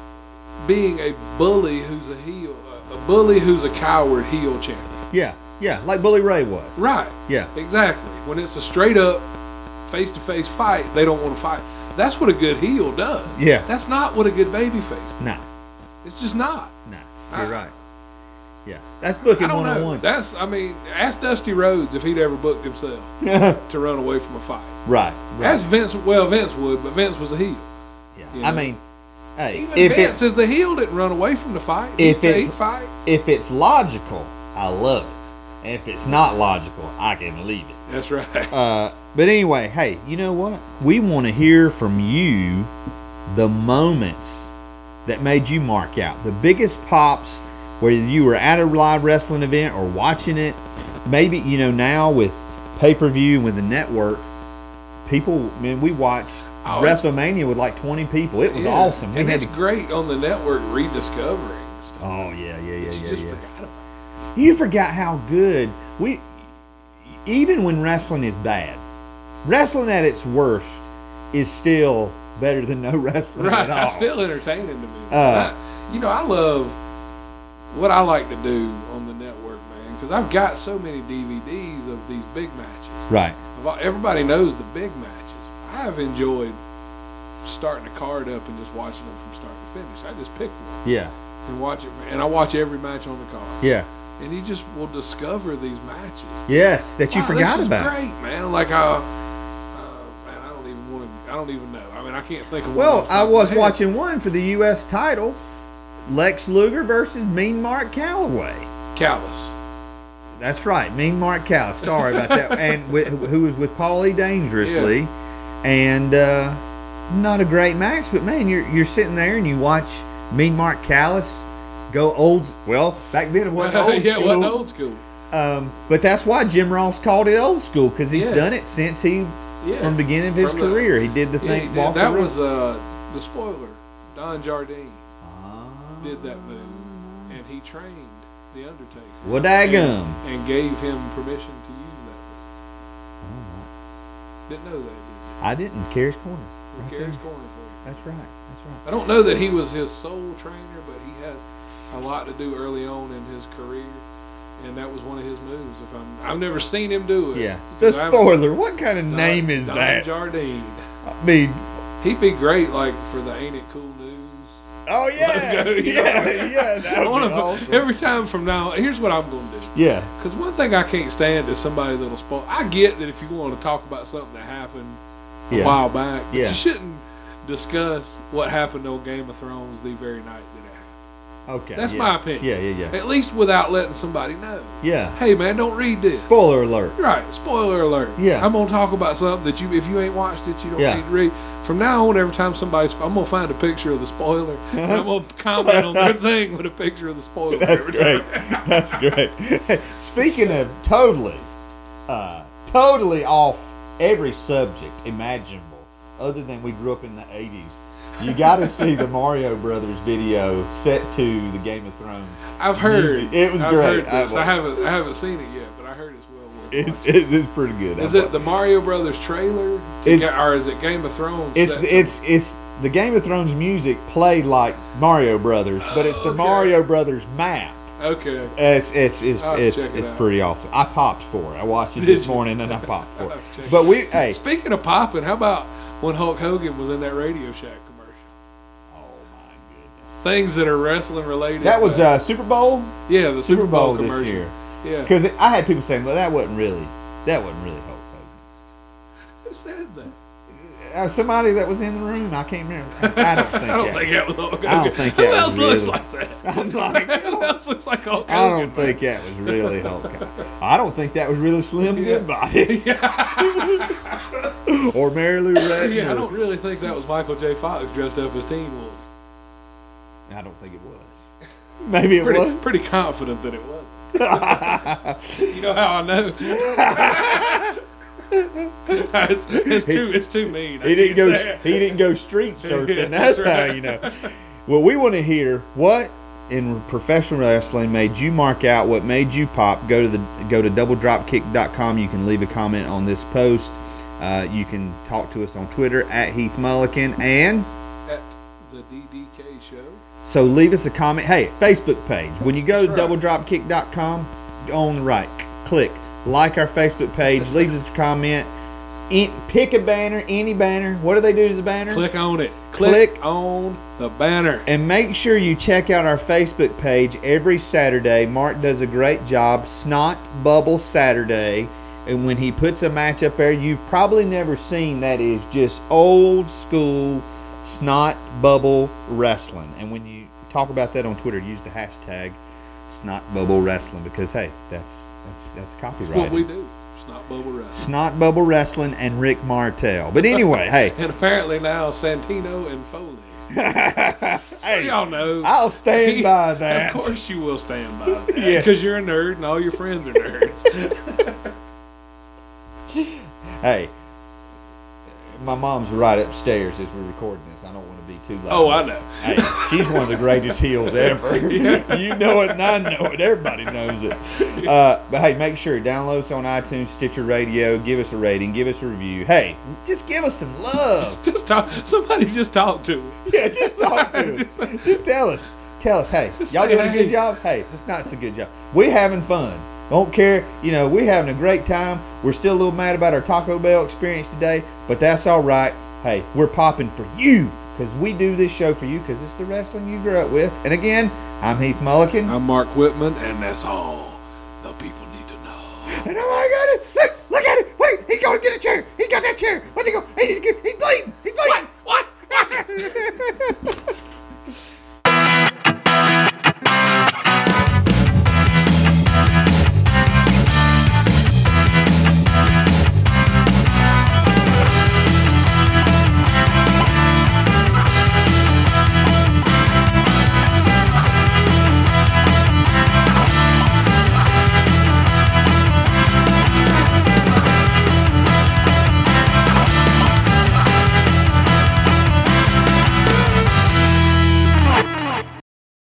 B: being a bully who's a heel, a bully who's a coward heel champion.
C: Yeah, yeah, like Bully Ray was.
B: Right.
C: Yeah,
B: Exactly. When it's a straight up face to face fight, they don't want to fight. That's what a good heel does.
C: Yeah.
B: That's not what a good baby face.
C: no,
B: It's just not.
C: no, you're
B: Ah.
C: right. Yeah, that's booking
B: I don't
C: one on
B: know.
C: one.
B: That's, I mean, ask Dusty Rhodes if he'd ever booked himself to run away from a fight.
C: Right. right.
B: Ask Vince. Well, Vince would, but Vince was a heel.
C: Yeah.
B: You
C: I
B: know?
C: mean, hey,
B: Even
C: if
B: Vince
C: it,
B: is the heel didn't run away from the fight.
C: If
B: He
C: it's-
B: he'd fight.
C: if it's logical, I love it. And if it's not logical, I can leave it.
B: That's right.
C: Uh, but anyway, hey, you know what? We want to hear from you the moments that made you mark out. The biggest pops, whether you were at a live wrestling event or watching it. Maybe, you know, now with pay-per-view and with the network, people, man, we watched
B: Oh, it's-
C: WrestleMania with like twenty people. It was
B: Yeah.
C: awesome. We
B: And
C: had
B: it's
C: to,
B: great on the network rediscovering stuff.
C: oh, yeah, yeah, yeah,
B: that you
C: yeah,
B: just
C: yeah.
B: forgot about.
C: You forgot how good we, even when wrestling is bad, wrestling at its worst is still better than no wrestling
B: Right.
C: at all.
B: It's still entertaining to me.
C: Uh,
B: I, you know, I love what I like to do on the network, man, because I've got so many D V Ds of these big matches.
C: Right.
B: Of all- Everybody knows the big matches. I've enjoyed starting a card up and just watching them from start to finish. I just pick one
C: Yeah.
B: and watch it, and I watch every match on the card.
C: Yeah.
B: And you just will discover these matches.
C: Yes, that you
B: Wow,
C: forgot
B: this is
C: about.
B: Great, man. Like, uh, uh, man, I don't even want to. I don't even know. I mean, I can't think of. one
C: Well,
B: off the
C: I
B: top of
C: was
B: my head.
C: watching one for the U S title, Lex Luger versus Mean Mark Calloway.
B: Callus.
C: That's right, Mean Mark Callis. Sorry about that. And with, who was with Paulie Dangerously, and uh, not a great match. But man, you're you're sitting there and you watch Mean Mark Callis go old. Well, back then it wasn't old
B: yeah,
C: school.
B: it wasn't old school.
C: Um, but that's why Jim Ross called it old school, because he's
B: Yeah.
C: done it since he
B: Yeah.
C: from the beginning of his
B: From the-
C: career. He did the
B: Yeah,
C: thing.
B: he did.
C: walk
B: That
C: the road.
B: was uh, the spoiler. Don Jardine
C: Ah.
B: did that move, and he trained the Undertaker.
C: Well, daggum.
B: And, and gave him permission to use that move.
C: Oh,
B: Didn't know that, did you?
C: I didn't. Carrie's Corner.
B: We're
C: Right
B: Karen's
C: there.
B: corner for you.
C: That's right. That's right.
B: I don't know that he was his sole trainer, but he had a lot to do early on in his career, and that was one of his moves. If I'm, I've never seen him do it.
C: Yeah. The
B: because I haven't-
C: spoiler. What kind of
B: Don-
C: name is
B: Don
C: that?
B: Jardine.
C: I mean,
B: He'd be great, like for the Ain't It Cool News.
C: oh yeah,
B: Logo, you know?
C: yeah, yeah. That
B: I
C: would
B: wanna
C: be
B: put-
C: awesome.
B: Every time from now, here's what I'm going to do.
C: Yeah.
B: Because one thing I can't stand is somebody that'll spoil. I get that if you want to talk about something that happened a
C: Yeah.
B: while back, but
C: Yeah.
B: you shouldn't discuss what happened on Game of Thrones the very night that it happened.
C: Okay.
B: That's
C: yeah.
B: my opinion.
C: Yeah, yeah, yeah.
B: At least without letting somebody know.
C: Yeah.
B: Hey man, don't read this.
C: Spoiler alert.
B: Right, spoiler alert.
C: Yeah.
B: I'm gonna talk about something that you, if you ain't watched it, you don't
C: Yeah.
B: need to read. From now on, every time somebody, I'm gonna find a picture of the spoiler, and I'm gonna comment on their thing with a picture of the spoiler.
C: That's
B: every
C: great.
B: time.
C: That's great. Speaking of totally, uh, totally off every subject imaginable, other than we grew up in the eighties, you got to see the Mario Brothers video set to the Game of Thrones.
B: I've heard
C: music. It was
B: I've
C: great.
B: Heard this.
C: I-
B: I, haven't, I haven't seen it yet, but I heard it's well worth
C: It's,
B: watching.
C: it's, it's pretty good.
B: Is
C: I
B: it the Mario Brothers trailer, to
C: It's-
B: Ga- or is it Game of Thrones?
C: It's
B: set to-
C: it's it's the Game of Thrones music played like Mario Brothers, but it's the
B: Okay.
C: Mario Brothers map.
B: okay.
C: It's it's it's
B: I'll have to
C: it's,
B: check it
C: it's
B: out.
C: pretty awesome. I popped for it. I watched it
B: Did
C: this
B: you?
C: morning and I popped for
B: I'll
C: it.
B: have to check
C: But
B: it
C: we hey
B: Speaking of popping, how about when Hulk Hogan was in that Radio Shack commercial?
C: oh my goodness.
B: Things that are wrestling related.
C: That was uh, Super Bowl
B: yeah, the
C: Super Bowl,
B: commercial.
C: this year.
B: Yeah.
C: because I had people saying, "Well, that wasn't really that wasn't really Hulk
B: Who said that?
C: Hogan." Uh, somebody that was in the room, I can't remember. I don't think.
B: I don't
C: that
B: think
C: was-
B: that was Hulk Hogan.
C: I don't think
B: Who
C: that
B: else
C: was
B: looks
C: really-
B: like that?
C: I'm like,
B: Who else looks like Hulk Hogan?
C: I don't think that was really Hulk Hogan. I don't think that was really Slim
B: Yeah.
C: Goodbody or Mary Lou Retton.
B: Yeah, I
C: or-
B: don't really think that was Michael J. Fox dressed up as Teen Wolf.
C: I don't think it was. Maybe it
B: Pretty,
C: was.
B: pretty confident that it wasn't. You know how I know? it's, it's too it's too mean. I
C: He didn't
B: can't
C: go.
B: say it.
C: He didn't go street surfing.
B: Yeah,
C: That's
B: that's right.
C: how you know. Well, we want to hear what in professional wrestling made you mark out, what made you pop. Go to the go to double drop kick dot com. You can leave a comment on this post. Uh, you can talk to us on Twitter at Heath Mullican, and
B: At the D D K show.
C: so leave us a comment. Hey, Facebook page. When you go to
B: That's right.
C: double drop kick dot com, go on the right, click like our Facebook page, leave us a comment. in, pick a banner, any banner. What do they do to the banner?
B: Click on it.
C: Click.
B: Click on the banner.
C: And make sure you check out our Facebook page every Saturday. Mark does a great job. Snot Bubble Saturday. And when he puts a match up there, you've probably never seen that is just old school Snot Bubble Wrestling. And when you talk about that on Twitter, use the hashtag Snot Bubble Wrestling because, hey, that's that's that's copyrighted.
B: That's what we do. Snot Bubble Wrestling.
C: Snot Bubble Wrestling and Rick Martel. But anyway, hey.
B: And apparently now Santino and Foley.
C: Hey,
B: y'all know.
C: I'll stand by that.
B: Of course you will stand by that.
C: Yeah.
B: Because you're a nerd and all your friends are nerds.
C: Hey, my mom's right upstairs as we're recording this. I don't want to be too loud.
B: Oh, I know.
C: Hey, she's one of the greatest heels ever.
B: Yeah.
C: You know it and I know it. Everybody knows it. Uh, but hey, make sure download us on iTunes, Stitcher Radio. Give us a rating. Give us a review. Hey, just give us some love.
B: Just talk. Somebody just talk to us.
C: Yeah, just talk to us. Just tell us. Tell us, hey,
B: Just
C: y'all
B: say,
C: doing a good
B: hey.
C: job? Hey, not so good job. We having fun. Don't care. You know, we're having a great time. We're still a little mad about our Taco Bell experience today, but that's all right. Hey, we're popping for you because we do this show for you because it's the wrestling you grew up with. And again, I'm Heath Mullican.
B: I'm Mark Whitman, and that's all the people need to know.
C: And oh my goodness, look, look at it. Wait, he's going to get a chair. He got that chair. What's he going? He's, he's bleeding. He's bleeding.
B: What? What?